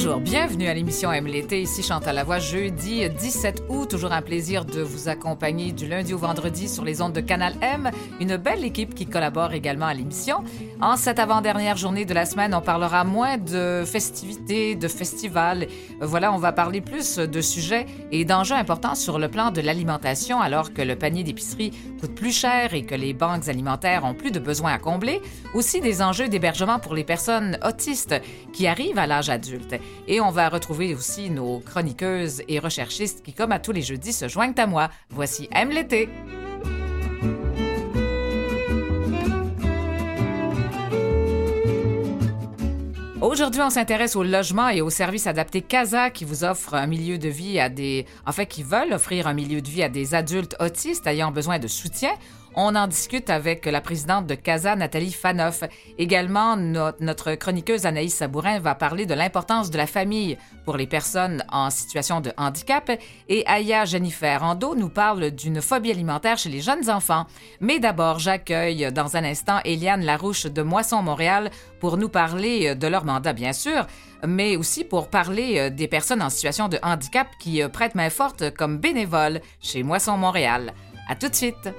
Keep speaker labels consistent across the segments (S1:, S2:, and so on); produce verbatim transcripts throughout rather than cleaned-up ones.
S1: Bonjour, bienvenue à l'émission Aime l'été, ici Chantal Lavoie, jeudi dix-sept août. Toujours un plaisir de vous accompagner du lundi au vendredi sur les ondes de Canal M. Une belle équipe qui collabore également à l'émission. En cette avant-dernière journée de la semaine, on parlera moins de festivités, de festivals. Voilà, on va parler plus de sujets et d'enjeux importants sur le plan de l'alimentation, alors que le panier d'épicerie coûte plus cher et que les banques alimentaires ont plus de besoins à combler. Aussi des enjeux d'hébergement pour les personnes autistes qui arrivent à l'âge adulte. Et on va retrouver aussi nos chroniqueuses et recherchistes qui, comme à tous les jeudis, se joignent à moi. Voici Aime l'été. Aujourd'hui, on s'intéresse au logement et aux services adaptés CASA qui vous offrent un milieu de vie à des... En fait, qui veulent offrir un milieu de vie à des adultes autistes ayant besoin de soutien. On en discute avec la présidente de CASA, Nathalie Fanoff. Également, no- notre chroniqueuse Anaïs Sabourin va parler de l'importance de la famille pour les personnes en situation de handicap. Et Aya Jennifer Ando nous parle d'une phobie alimentaire chez les jeunes enfants. Mais d'abord, j'accueille dans un instant Éliane Larouche de Moisson Montréal pour nous parler de leur mandat, bien sûr, mais aussi pour parler des personnes en situation de handicap qui prêtent main forte comme bénévoles chez Moisson Montréal. À tout de suite!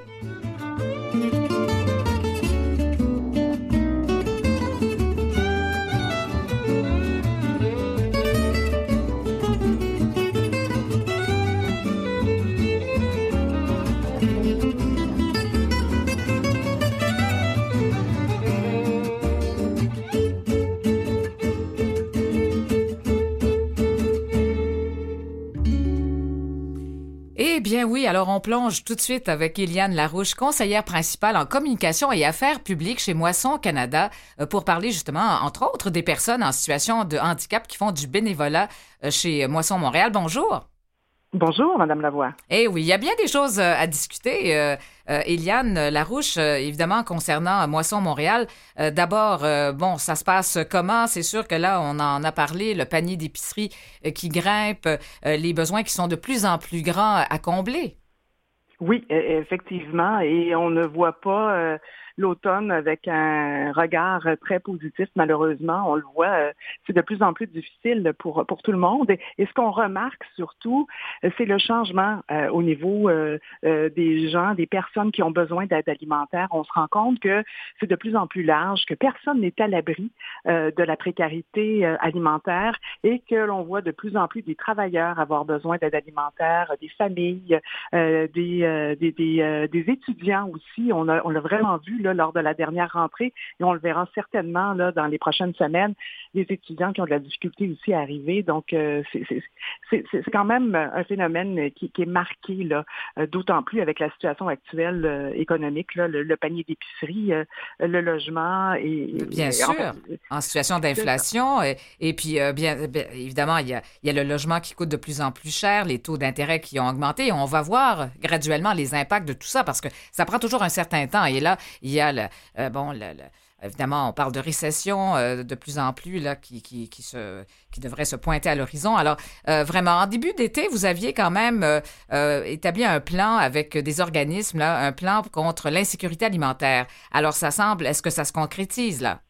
S1: Eh bien oui, alors on plonge tout de suite avec Éliane Larouche, conseillère principale en communication et affaires publiques chez Moisson Canada, pour parler justement, entre autres, des personnes en situation de handicap qui font du bénévolat chez Moisson Montréal. Bonjour.
S2: Bonjour, Madame Lavoie.
S1: Eh oui, il y a bien des choses à discuter. Euh, euh, Éliane Larouche, euh, évidemment, concernant Moisson Montréal. Euh, d'abord, euh, bon, ça se passe comment? C'est sûr que là, on en a parlé, le panier d'épicerie euh, qui grimpe, euh, les besoins qui sont de plus en plus grands à combler.
S2: Oui, effectivement, et on ne voit pas euh, l'automne avec un regard très positif, malheureusement. On le voit, euh, c'est de plus en plus difficile pour, pour tout le monde. Et, et ce qu'on remarque surtout, euh, c'est le changement euh, au niveau euh, euh, des gens, des personnes qui ont besoin d'aide alimentaire. On se rend compte que c'est de plus en plus large, que personne n'est à l'abri euh, de la précarité euh, alimentaire et que l'on voit de plus en plus des travailleurs avoir besoin d'aide alimentaire, des familles, euh, des Euh, des, des, euh, des étudiants aussi. On, a, on l'a vraiment vu là, lors de la dernière rentrée et on le verra certainement là, dans les prochaines semaines, des étudiants qui ont de la difficulté aussi à arriver. Donc, euh, c'est, c'est, c'est, c'est quand même un phénomène qui, qui est marqué, là, euh, d'autant plus avec la situation actuelle euh, économique, là, le, le panier d'épicerie, euh, le logement. Et,
S1: bien
S2: et,
S1: sûr,
S2: en, fait,
S1: en situation d'inflation. Et, et puis, euh, bien, bien évidemment, il y, a, il y a le logement qui coûte de plus en plus cher, les taux d'intérêt qui ont augmenté. Et on va voir graduellement les impacts de tout ça, parce que ça prend toujours un certain temps. Et là, il y a, le, euh, bon, le, le, évidemment, on parle de récession euh, de plus en plus là, qui, qui, qui, se, qui devrait se pointer à l'horizon. Alors, euh, vraiment, en début d'été, vous aviez quand même euh, euh, établi un plan avec des organismes, là, un plan contre l'insécurité alimentaire. Alors, ça semble, est-ce que ça se concrétise, là?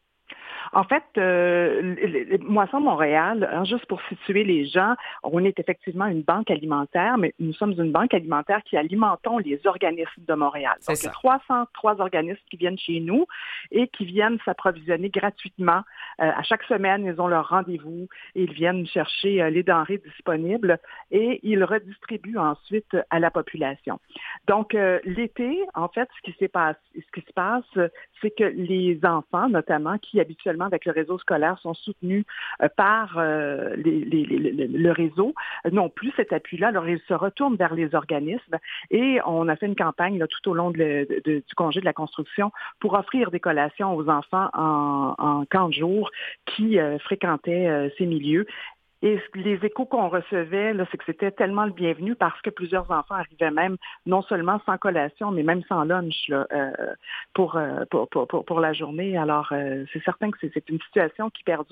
S2: En fait, euh, Moisson Montréal, hein, juste pour situer les gens, on est effectivement une banque alimentaire, mais nous sommes une banque alimentaire qui alimentons les organismes de Montréal.
S1: C'est
S2: Donc,
S1: ça.
S2: il y a trois cent trois organismes qui viennent chez nous et qui viennent s'approvisionner gratuitement. Euh, à chaque semaine, ils ont leur rendez-vous et ils viennent chercher euh, les denrées disponibles et ils redistribuent ensuite à la population. Donc, euh, l'été, en fait, ce qui s'est passé, ce qui se passe, c'est que les enfants, notamment, qui habituellement avec le réseau scolaire sont soutenus euh, par euh, les, les, les, le réseau, n'ont plus cet appui-là. Alors, ils se retournent vers les organismes et on a fait une campagne là, tout au long de le, de, du congé de la construction pour offrir des collations aux enfants en, en camp de jour qui euh, fréquentaient euh, ces milieux. Et les échos qu'on recevait, là, c'est que c'était tellement le bienvenu parce que plusieurs enfants arrivaient même non seulement sans collation, mais même sans lunch là, euh, pour, euh, pour, pour, pour, pour la journée. Alors, euh, c'est certain que c'est, c'est une situation qui perdure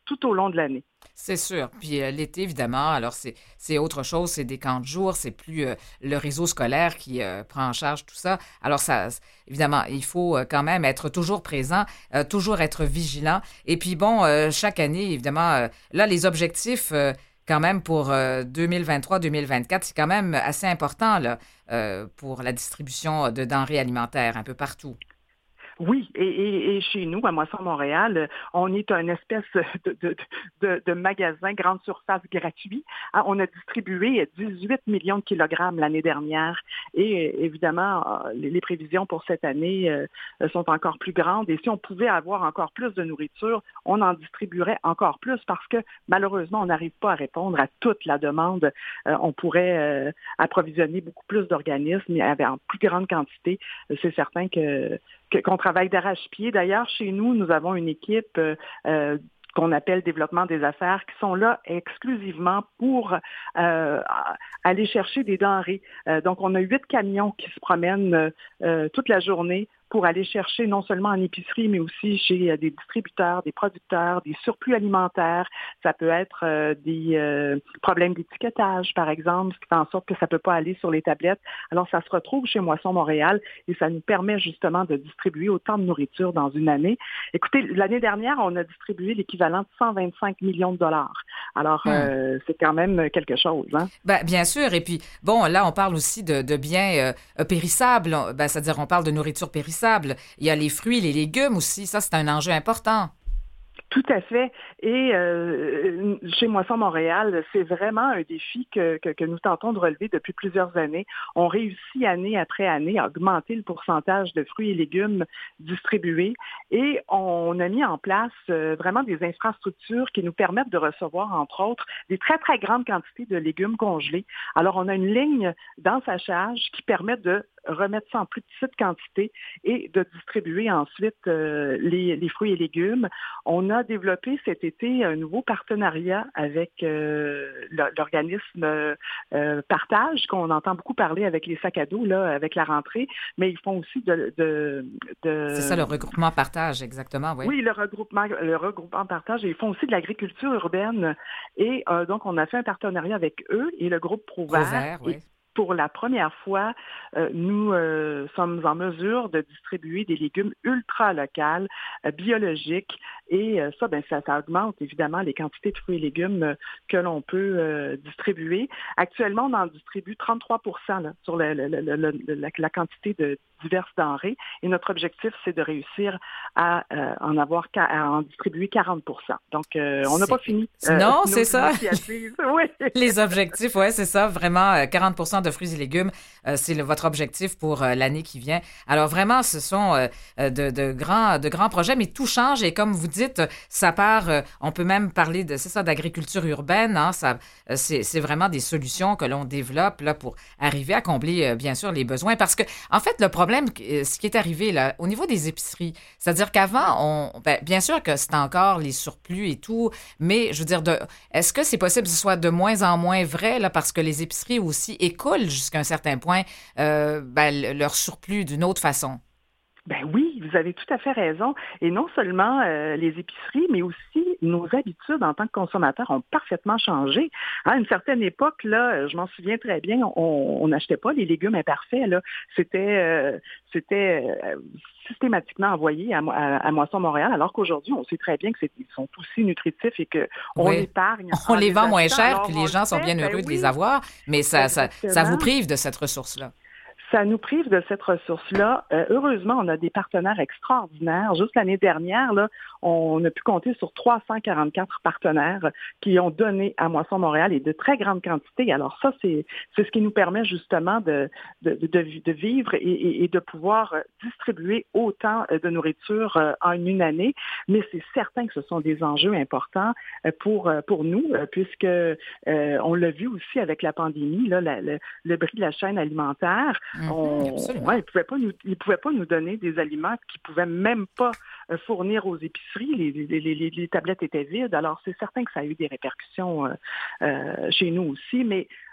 S2: tout au long de l'année.
S1: C'est sûr. Puis euh, l'été, évidemment, alors c'est, c'est autre chose, c'est des camps de jour, c'est plus euh, le réseau scolaire qui euh, prend en charge tout ça. Alors, ça, évidemment, il faut euh, quand même être toujours présent, euh, toujours être vigilant. Et puis, bon, euh, chaque année, évidemment, euh, là, les objectifs, euh, quand même, pour euh, deux mille vingt-trois deux mille vingt-quatre, c'est quand même assez important, là, euh, pour la distribution de denrées alimentaires un peu partout.
S2: Oui, et, et, et chez nous, à Moisson-Montréal, on est une espèce de, de, de, de magasin grande surface gratuit. Ah, on a distribué dix-huit millions de kilogrammes l'année dernière et évidemment, les prévisions pour cette année sont encore plus grandes et si on pouvait avoir encore plus de nourriture, on en distribuerait encore plus parce que malheureusement, on n'arrive pas à répondre à toute la demande. On pourrait approvisionner beaucoup plus d'organismes et en plus grande quantité. C'est certain que qu'on travaille d'arrache-pied. D'ailleurs, chez nous, nous avons une équipe euh, qu'on appelle développement des affaires, qui sont là exclusivement pour euh, aller chercher des denrées. Euh, donc, on a huit camions qui se promènent euh, toute la journée pour aller chercher non seulement en épicerie, mais aussi chez des distributeurs, des producteurs, des surplus alimentaires. Ça peut être euh, des euh, problèmes d'étiquetage, par exemple, ce qui fait en sorte que ça ne peut pas aller sur les tablettes. Alors, ça se retrouve chez Moisson Montréal et ça nous permet justement de distribuer autant de nourriture dans une année. Écoutez, l'année dernière, on a distribué l'équivalent de cent vingt-cinq millions de dollars. Alors, hum. euh, c'est quand même quelque chose. Hein?
S1: Ben, bien sûr. Et puis, bon, là, on parle aussi de, de biens euh, périssables. Ben, c'est-à-dire, on parle de nourriture périssable. Il y a les fruits, les légumes aussi. Ça, c'est un enjeu important.
S2: Tout à fait. Et euh, chez Moisson Montréal, c'est vraiment un défi que, que, que nous tentons de relever depuis plusieurs années. On réussit année après année à augmenter le pourcentage de fruits et légumes distribués et on a mis en place euh, vraiment des infrastructures qui nous permettent de recevoir, entre autres, des très, très grandes quantités de légumes congelés. Alors, on a une ligne d'ensachage qui permet de remettre ça en plus petite quantité et de distribuer ensuite euh, les, les fruits et légumes. On a développé cet été un nouveau partenariat avec euh, l'organisme euh, Partage, qu'on entend beaucoup parler avec les sacs à dos, là, avec la rentrée, mais ils font aussi de... de, de...
S1: C'est ça, le regroupement Partage, exactement, oui.
S2: Oui, le regroupement, le regroupement Partage, et ils font aussi de l'agriculture urbaine. Et euh, donc, on a fait un partenariat avec eux et le groupe Provert.
S1: Provert, oui.
S2: Pour la première fois, euh, nous euh, sommes en mesure de distribuer des légumes ultra locaux, euh, biologiques, et euh, ça, ben, ça, ça augmente évidemment les quantités de fruits et légumes euh, que l'on peut euh, distribuer. Actuellement, on en distribue trente-trois pour cent là, sur le, le, le, le, la, la quantité de diverses denrées, et notre objectif, c'est de réussir à euh, en avoir à en distribuer quarante pour cent. Donc, euh, on n'a pas fini.
S1: Euh, non, c'est ça.
S2: Oui.
S1: Les objectifs, oui, c'est ça. Vraiment, euh, quarante pour cent de fruits et légumes, euh, c'est le, votre objectif pour euh, l'année qui vient. Alors, vraiment, ce sont euh, de, de, grands, de grands projets, mais tout change. Et comme vous dites, ça part, euh, on peut même parler de, c'est ça, d'agriculture urbaine. Hein, ça, euh, c'est, c'est vraiment des solutions que l'on développe là, pour arriver à combler, euh, bien sûr, les besoins. Parce que, en fait, le problème, ce qui est arrivé là, au niveau des épiceries, c'est-à-dire qu'avant, on, ben, bien sûr que c'est encore les surplus et tout, mais je veux dire, de, est-ce que c'est possible que ce soit de moins en moins vrai là, parce que les épiceries aussi écoulent jusqu'à un certain point euh, ben, leur surplus d'une autre façon?
S2: Ben oui, vous avez tout à fait raison. Et non seulement euh, les épiceries, mais aussi nos habitudes en tant que consommateurs ont parfaitement changé. À une certaine époque, là, je m'en souviens très bien, on n'achetait pas les légumes imparfaits. Là, c'était, euh, c'était euh, systématiquement envoyé à, à, à Moisson Montréal, alors qu'aujourd'hui, on sait très bien que c'est, ils sont aussi nutritifs et que on
S1: oui.
S2: épargne.
S1: On les vend moins cher, puis les gens sont bien heureux ben de
S2: oui.
S1: les avoir, mais ça, ça, ça vous prive de cette ressource-là.
S2: Ça nous prive de cette ressource-là. Euh, heureusement, on a des partenaires extraordinaires. Juste l'année dernière, là, on a pu compter sur trois cent quarante-quatre partenaires qui ont donné à Moisson Montréal et de très grandes quantités. Alors ça, c'est, c'est ce qui nous permet justement de, de, de, de vivre et, et, et de pouvoir distribuer autant de nourriture en une année. Mais c'est certain que ce sont des enjeux importants pour, pour nous, puisque euh, on l'a vu aussi avec la pandémie, là, la, le, le bris de la chaîne alimentaire. On, ouais, ils ne pouvaient pas nous, ils pouvaient pas nous donner des aliments qu'ils ne pouvaient même pas euh, fournir aux épiceries. Les, les, les, les tablettes étaient vides. Alors, c'est certain que ça a eu des répercussions euh, euh, chez nous aussi. Mais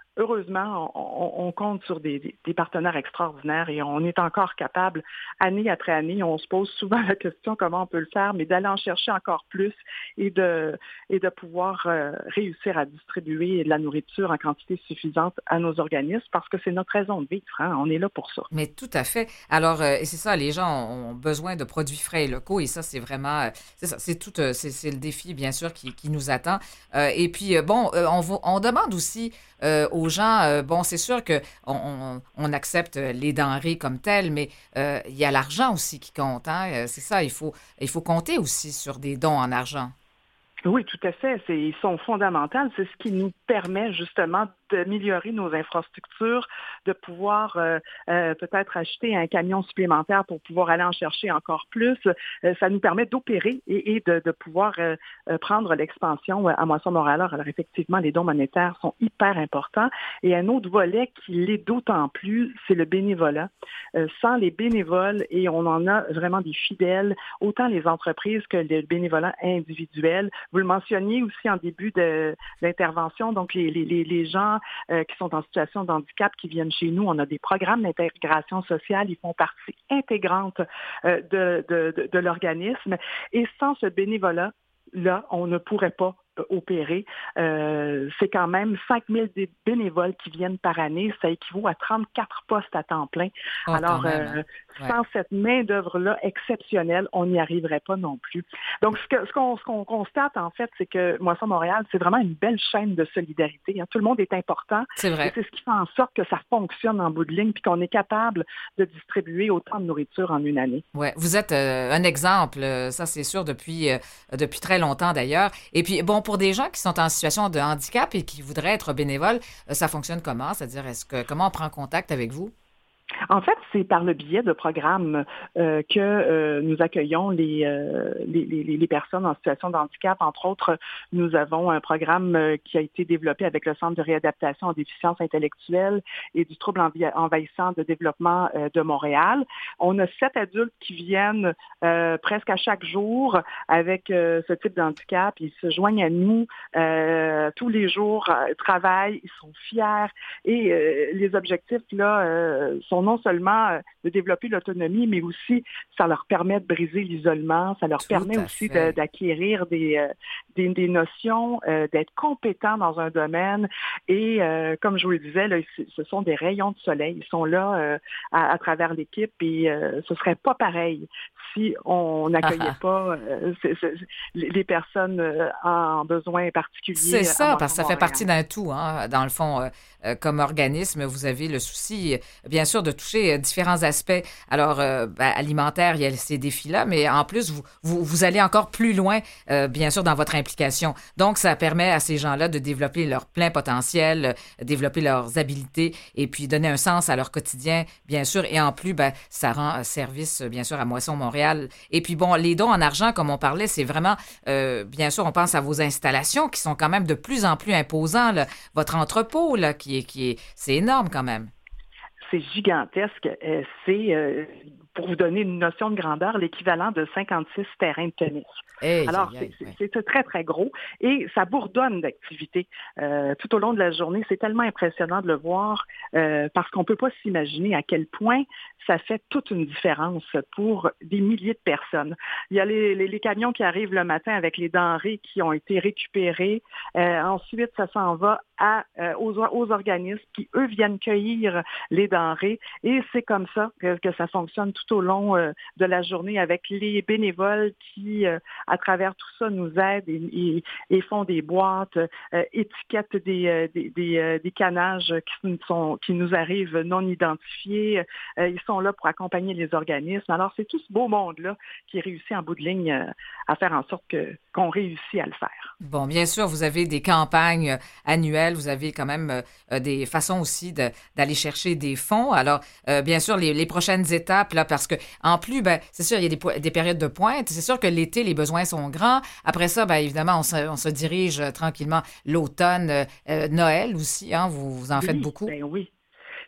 S2: heureusement, on, on compte sur des, des, des partenaires extraordinaires et on est encore capable, année après année, on se pose souvent la question comment on peut le faire, mais d'aller en chercher encore plus et de, et de pouvoir euh, réussir à distribuer de la nourriture en quantité suffisante à nos organismes parce que c'est notre raison de vivre. Hein? On est là pour ça.
S1: Mais tout à fait. Alors, euh, et c'est ça, les gens ont besoin de produits frais et locaux et ça, c'est vraiment, euh, c'est ça, c'est tout, euh, c'est, c'est le défi, bien sûr, qui, qui nous attend. Euh, et puis, euh, bon, euh, on, va- on demande aussi euh, aux gens, euh, bon, c'est sûr que on, on- on accepte les denrées comme telles, mais euh, il y a l'argent aussi qui compte, hein. Euh, C'est ça, il faut, il faut compter aussi sur des dons en argent.
S2: Oui, tout à fait. C'est, ils sont fondamentaux. C'est ce qui nous permet justement d'améliorer nos infrastructures, de pouvoir euh, euh, peut-être acheter un camion supplémentaire pour pouvoir aller en chercher encore plus. Euh, ça nous permet d'opérer et, et de, de pouvoir euh, euh, prendre l'expansion à Moisson Montréal. Alors effectivement, les dons monétaires sont hyper importants. Et un autre volet qui l'est d'autant plus, c'est le bénévolat. Euh, sans les bénévoles, et on en a vraiment des fidèles, autant les entreprises que le bénévolat individuel. Vous le mentionniez aussi en début de, d'intervention, donc les, les, les, les gens euh, qui sont en situation de handicap, qui viennent chez nous, on a des programmes d'intégration sociale, ils font partie intégrante euh, de, de, de, de l'organisme. Et sans ce bénévolat, là, on ne pourrait pas opérer. Euh, c'est quand même cinq mille bénévoles qui viennent par année. Ça équivaut à trente-quatre postes à temps plein.
S1: Oh,
S2: Alors,
S1: même,
S2: euh,
S1: hein? Ouais.
S2: sans cette main-d'œuvre-là exceptionnelle, on n'y arriverait pas non plus. Donc, ce, que, ce, qu'on, ce qu'on constate, en fait, c'est que Moisson Montréal, c'est vraiment une belle chaîne de solidarité. Hein. Tout le monde est important.
S1: C'est vrai.
S2: Et c'est ce qui fait en sorte que ça fonctionne en bout de ligne puis qu'on est capable de distribuer autant de nourriture en une année.
S1: Ouais, vous êtes euh, un exemple, euh, ça c'est sûr, depuis, euh, depuis très longtemps d'ailleurs. Et puis, bon, pour des gens qui sont en situation de handicap et qui voudraient être bénévoles, euh, ça fonctionne comment? C'est-à-dire, est-ce que comment on prend contact avec vous?
S2: En fait, c'est par le biais de programmes euh, que euh, nous accueillons les, euh, les, les, les personnes en situation de handicap. Entre autres, nous avons un programme euh, qui a été développé avec le Centre de réadaptation aux déficiences intellectuelles et du trouble envi- envahissant de développement euh, de Montréal. On a sept adultes qui viennent euh, presque à chaque jour avec euh, ce type de handicap. Ils se joignent à nous euh, tous les jours, euh, travaillent, ils sont fiers et euh, les objectifs là euh, sont non seulement euh, de développer l'autonomie, mais aussi ça leur permet de briser l'isolement, ça leur
S1: Tout
S2: permet
S1: à
S2: aussi
S1: fait.
S2: de, d'acquérir des, euh, des, des notions, euh, d'être compétents dans un domaine. Et euh, comme je vous le disais, là, ce sont des rayons de soleil. Ils sont là euh, à, à travers l'équipe et euh, ce serait pas pareil si on n'accueillait pas euh, c'est, c'est, les personnes euh, en besoin particulier
S1: C'est
S2: à
S1: ça, parce que ça fait
S2: Montréal.
S1: partie d'un tout, hein. Dans le fond, euh, euh, comme organisme, vous avez le souci, euh, bien sûr, de toucher euh, différents aspects. Alors, euh, ben, alimentaire, il y a ces défis-là, mais en plus, vous, vous, vous allez encore plus loin, euh, bien sûr, dans votre implication. Donc, ça permet à ces gens-là de développer leur plein potentiel, euh, développer leurs habiletés et puis donner un sens à leur quotidien, bien sûr. Et en plus, ben, ça rend service, bien sûr, à Moisson Montréal. Et puis, bon, les dons en argent, comme on parlait, c'est vraiment, euh, bien sûr, on pense à vos installations qui sont quand même de plus en plus imposants, là. Votre entrepôt, là, qui est, qui est, c'est énorme quand même.
S2: C'est gigantesque. Euh, c'est, euh, pour vous donner une notion de grandeur, l'équivalent de cinquante-six terrains de tennis.
S1: Hey,
S2: Alors,
S1: hey,
S2: c'est,
S1: hey,
S2: c'est,
S1: ouais.
S2: c'est très, très gros et ça bourdonne d'activités euh, tout au long de la journée. C'est tellement impressionnant de le voir euh, parce qu'on ne peut pas s'imaginer à quel point ça fait toute une différence pour des milliers de personnes. Il y a les, les, les camions qui arrivent le matin avec les denrées qui ont été récupérées. Euh, ensuite, ça s'en va à, euh, aux, aux organismes qui, eux, viennent cueillir les denrées. Et c'est comme ça que, que ça fonctionne tout au long euh, de la journée avec les bénévoles qui, euh, à travers tout ça, nous aident et, et, et font des boîtes, euh, étiquettent des, euh, des, des, euh, des canages qui, sont, qui nous arrivent non identifiés. Euh, ils sont là pour accompagner les organismes. Alors, c'est tout ce beau monde-là qui réussit en bout de ligne euh, à faire en sorte que, qu'on réussit à le faire.
S1: Bon, bien sûr, vous avez des campagnes annuelles, vous avez quand même euh, des façons aussi de, d'aller chercher des fonds. Alors, euh, bien sûr, les, les prochaines étapes, là, parce que en plus, ben, c'est sûr, il y a des, po- des périodes de pointe. C'est sûr que l'été, les besoins sont grands. Après ça, ben, évidemment, on se, on se dirige euh, tranquillement l'automne, euh, euh, Noël aussi, hein, vous, vous en faites
S2: Oui,
S1: beaucoup.
S2: ben oui.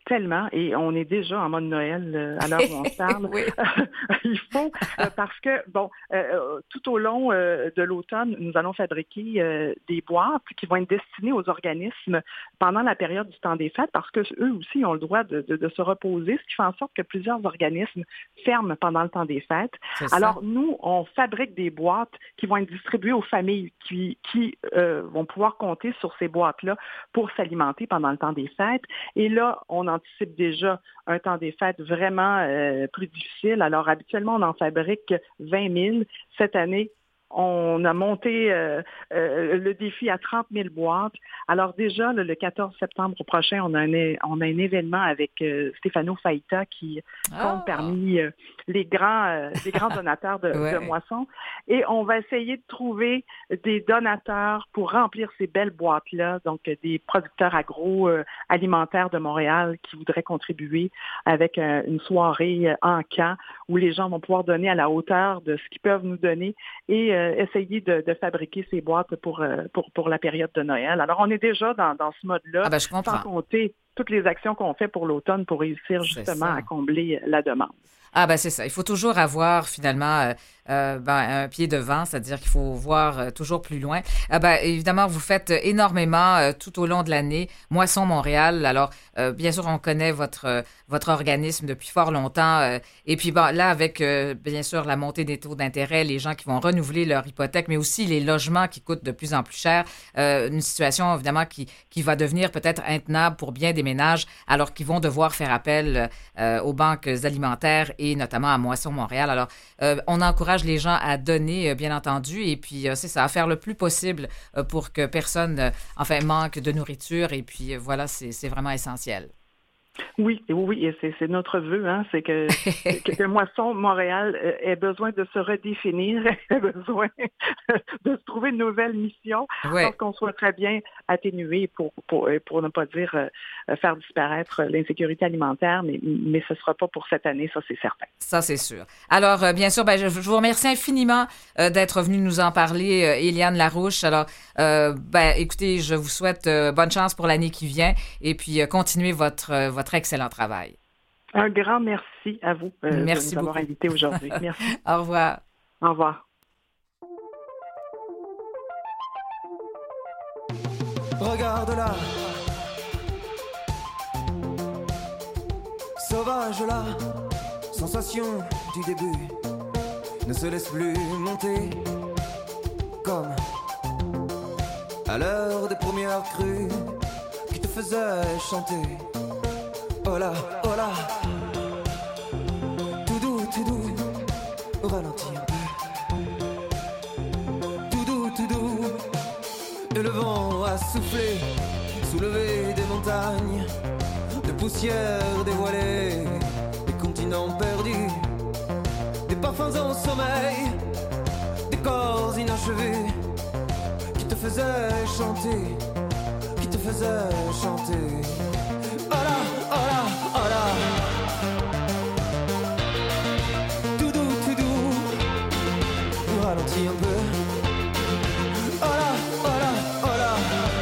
S2: tellement, et on est déjà en mode Noël euh, à l'heure où on se parle.
S1: Oui.
S2: Il faut, euh, parce que, bon, euh, tout au long euh, de l'automne, nous allons fabriquer euh, des boîtes qui vont être destinées aux organismes pendant la période du temps des fêtes, parce que eux aussi ont le droit de, de, de se reposer, ce qui fait en sorte que plusieurs organismes ferment pendant le temps des fêtes.
S1: C'est
S2: Alors,
S1: ça.
S2: nous, on fabrique des boîtes qui vont être distribuées aux familles qui, qui euh, vont pouvoir compter sur ces boîtes-là pour s'alimenter pendant le temps des fêtes. Et là, on anticipe déjà un temps des fêtes vraiment euh, plus difficile. Alors, habituellement, on en fabrique vingt mille. Cette année, on a monté euh, euh, le défi à trente mille boîtes. Alors déjà, le, le quatorze septembre prochain, on a un, on a un événement avec euh, Stefano Faita qui compte
S1: Ah!
S2: parmi euh, les grands, euh, les grands donateurs de,
S1: Ouais.
S2: de moissons. Et on va essayer de trouver des donateurs pour remplir ces belles boîtes-là, donc euh, des producteurs agroalimentaires de Montréal qui voudraient contribuer avec euh, une soirée euh, en camp où les gens vont pouvoir donner à la hauteur de ce qu'ils peuvent nous donner et euh, essayer de, de fabriquer ces boîtes pour, euh, pour, pour la période de Noël. Alors, on est déjà dans, dans ce mode-là,
S1: Ah ben, je
S2: sans
S1: comprends.
S2: compter toutes les actions qu'on fait pour l'automne pour réussir
S1: C'est
S2: justement
S1: ça.
S2: à combler la demande.
S1: Ah ben c'est ça. Il faut toujours avoir finalement euh, euh, ben, un pied devant, c'est-à-dire qu'il faut voir euh, toujours plus loin. Ah ben, évidemment, vous faites énormément euh, tout au long de l'année. Moisson Montréal, alors euh, bien sûr, on connaît votre euh, votre organisme depuis fort longtemps. euh, et puis bon, là, avec euh, bien sûr la montée des taux d'intérêt, les gens qui vont renouveler leur hypothèque, mais aussi les logements qui coûtent de plus en plus cher, euh, une situation évidemment qui, qui va devenir peut-être intenable pour bien des ménages, alors qu'ils vont devoir faire appel euh, aux banques alimentaires et notamment à Moisson Montréal. Alors, euh, on encourage les gens à donner, euh, bien entendu, et puis euh, c'est ça, à faire le plus possible euh, pour que personne, euh, enfin, manque de nourriture. Et puis euh, voilà, c'est, c'est vraiment essentiel.
S2: Oui, oui, oui, et c'est, c'est notre vœu, hein, c'est que, que, que Moisson Montréal euh, ait besoin de se redéfinir, ait besoin de se trouver une nouvelle mission,
S1: Oui.
S2: parce qu'on soit très bien atténué pour, pour, pour ne pas dire euh, faire disparaître l'insécurité alimentaire, mais, mais ce ne sera pas pour cette année, ça c'est certain.
S1: Ça, c'est sûr. Alors, euh, bien sûr, ben, je, je vous remercie infiniment euh, d'être venu nous en parler, euh, Éliane Larouche. Alors, euh, ben, écoutez, je vous souhaite euh, bonne chance pour l'année qui vient et puis euh, continuez votre, euh, votre excellent travail.
S2: Un grand merci à vous euh,
S1: Merci
S2: de nous avoir
S1: beaucoup.
S2: invités aujourd'hui. Merci.
S1: Au revoir.
S2: Au revoir.
S3: Regarde-la, sauvage là, sensation du début, ne se laisse plus monter, comme à l'heure des premières crues qui te faisaient chanter. Oh là, oh là, tout doux, tout doux, ralentis un peu, tout doux, tout doux, et le vent a soufflé, soulevé des montagnes, de poussière dévoilée, des continents perdus, des parfums en sommeil, des corps inachevés, qui te faisaient chanter, qui te faisaient chanter. Oh là, oh là, oh là, tout doux, tout doux, ralentis un peu. Oh là, oh là, oh là,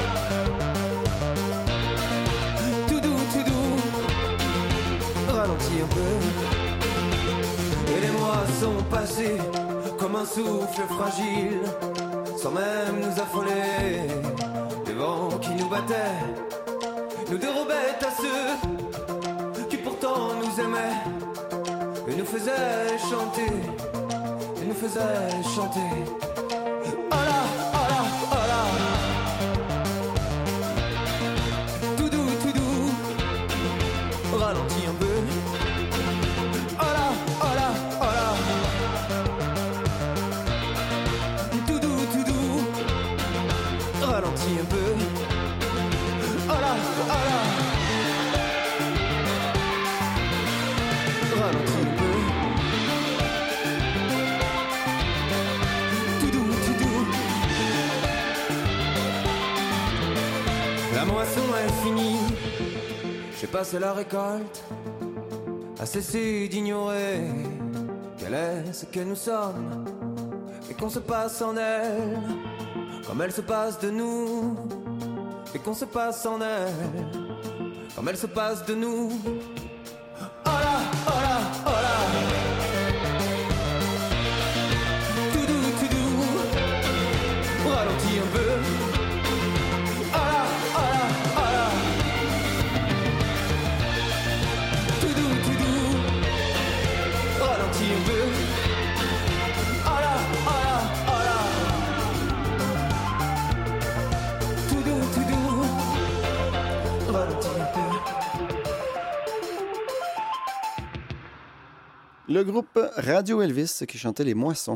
S3: tout doux, tout doux, ralentis un peu. Et les mois sont passés comme un souffle fragile, sans même nous affoler. Les vents qui nous battaient nous dérobaient à ceux qui pourtant nous aimaient et nous faisaient chanter, et nous faisaient chanter. Oh là, oh là, oh là, tout doux, tout doux, ralentis un peu. Oh là, oh là, oh là, tout doux, tout doux, ralentis un peu. Oh là, oh là, ralentis un peu. Tout doux, tout doux. La moisson est finie, j'ai passé la récolte, à cesser d'ignorer quel est ce que nous sommes, et qu'on se passe en elle, comme elle se passe de nous, et qu'on se passe en elle, comme elle se passe de nous. Oh là, oh là, oh là. Tout doux, tout doux, ralentis un peu. Oh là, oh là, oh là. Tout doux, tout doux, ralentis un peu. Oh là, oh là, oh là. Tout doux, tout doux, ralentis un peu.
S4: Le groupe Radio Elvis qui chantait Les Moissons.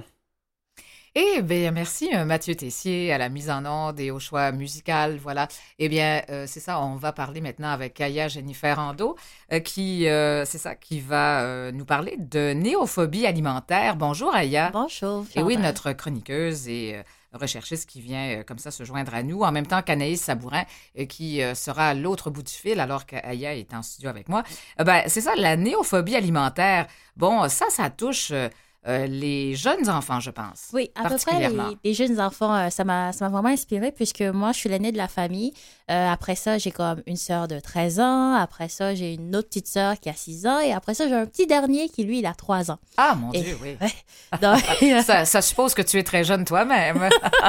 S1: Eh bien, merci euh, Mathieu Tessier à la mise en onde et au choix musical. Voilà. Eh bien, euh, c'est ça, on va parler maintenant avec Aya Jennifer Ando, euh, qui, euh, c'est ça, qui va euh, nous parler de néophobie alimentaire. Bonjour Aya.
S5: Bonjour.
S1: Et oui, notre chroniqueuse et euh, recherchiste qui vient euh, comme ça se joindre à nous, en même temps qu'Anaïs Sabourin, euh, qui euh, sera à l'autre bout du fil, alors qu'Aya est en studio avec moi. Euh, ben, c'est ça, la néophobie alimentaire. Bon, ça, ça touche euh, euh, les jeunes enfants, je pense.
S5: Oui, à peu près les, les jeunes enfants, euh, ça m'a, ça m'a vraiment inspirée puisque moi, je suis l'aînée de la famille. Euh, après ça, j'ai comme une sœur de treize ans. Après ça, j'ai une autre petite sœur qui a six ans. Et après ça, j'ai un petit dernier qui, lui, il a trois ans.
S1: Ah, mon
S5: et,
S1: Dieu, oui.
S5: Ouais, donc,
S1: ça, ça suppose que tu es très jeune toi-même.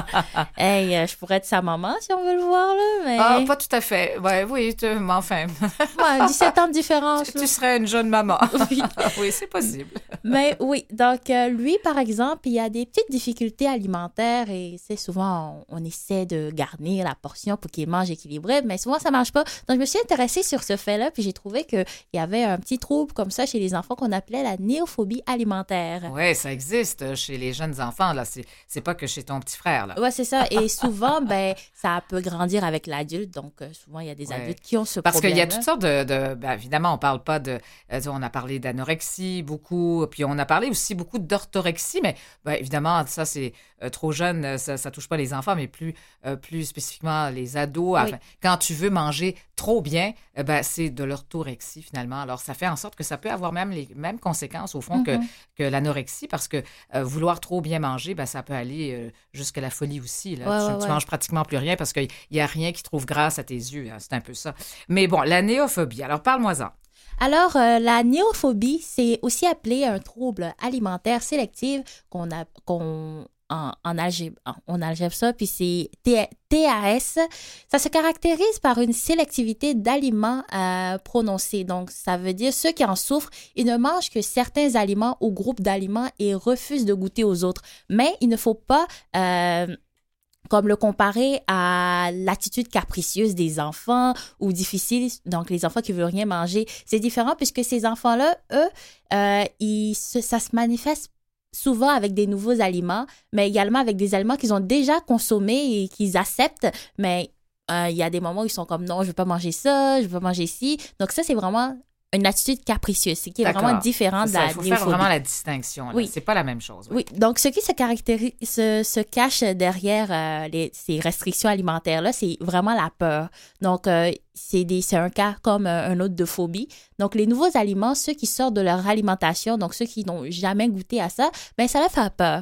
S5: Hey, euh, je pourrais être sa maman si on veut le voir, là. Mais...
S1: Ah, pas tout à fait. Ouais, oui, tu, mais enfin.
S5: Ouais, dix-sept ans de différence.
S1: Tu, tu serais une jeune maman.
S5: Oui,
S1: oui, c'est possible.
S5: Mais oui, donc euh, lui, par exemple, il y a des petites difficultés alimentaires et c'est souvent, on, on essaie de garnir la portion pour qu'il mange équilibré, mais souvent, ça ne marche pas. Donc, je me suis intéressée sur ce fait-là, puis j'ai trouvé qu'il y avait un petit trouble comme ça chez les enfants qu'on appelait la néophobie alimentaire.
S1: Oui, ça existe chez les jeunes enfants, là. C'est, c'est pas que chez ton petit frère, là.
S5: Oui, c'est ça. Et souvent, ben, ça peut grandir avec l'adulte. Donc, euh, souvent, il y a des ouais. adultes qui ont ce
S1: Parce
S5: problème.
S1: Parce qu'il y a toutes sortes de... de ben, évidemment, on parle pas de... Euh, on a parlé d'anorexie beaucoup, puis on a parlé aussi beaucoup d'orthorexie, mais ben, évidemment, ça, c'est euh, trop jeune, ça, ça touche pas les enfants, mais plus, euh, plus spécifiquement les ados. Oui. Enfin, quand tu veux manger trop bien, euh, ben, c'est de l'orthorexie, finalement. Alors, ça fait en sorte que ça peut avoir même les mêmes conséquences, au fond, mm-hmm. que, que l'anorexie, parce que euh, vouloir trop bien manger, ben, ça peut aller euh, jusqu'à la folie aussi. Là.
S5: Ouais,
S1: tu,
S5: ouais,
S1: tu
S5: ouais.
S1: manges pratiquement plus rien parce qu'il n'y a rien qui trouve grâce à tes yeux. Hein, c'est un peu ça. Mais bon, la néophobie. Alors, parle-moi-en.
S5: Alors, euh, la néophobie, c'est aussi appelé un trouble alimentaire sélectif qu'on a, qu'on, en, en, algèbre, on algèbre ça, puis c'est T A S. Ça se caractérise par une sélectivité d'aliments euh, prononcée. Donc, ça veut dire ceux qui en souffrent, ils ne mangent que certains aliments ou groupes d'aliments et refusent de goûter aux autres. Mais il ne faut pas... Euh, comme le comparer à l'attitude capricieuse des enfants ou difficile, donc les enfants qui ne veulent rien manger. C'est différent puisque ces enfants-là, eux, euh, ils se, ça se manifeste souvent avec des nouveaux aliments, mais également avec des aliments qu'ils ont déjà consommés et qu'ils acceptent, mais euh, il y a des moments où ils sont comme « non, je ne veux pas manger ça, je ne veux pas manger ci ». Donc ça, c'est vraiment une attitude capricieuse, c'est qui est D'accord. vraiment différente de la néophobie.
S1: Il faut faire vraiment la distinction. Là. Oui. C'est pas la même chose.
S5: Oui, oui. Donc ce qui se caractérise, se, se cache derrière euh, les, ces restrictions alimentaires-là, c'est vraiment la peur. Donc, euh, c'est, des, c'est un cas comme euh, un autre de phobie. Donc, les nouveaux aliments, ceux qui sortent de leur alimentation, donc ceux qui n'ont jamais goûté à ça, bien, ça leur fait peur.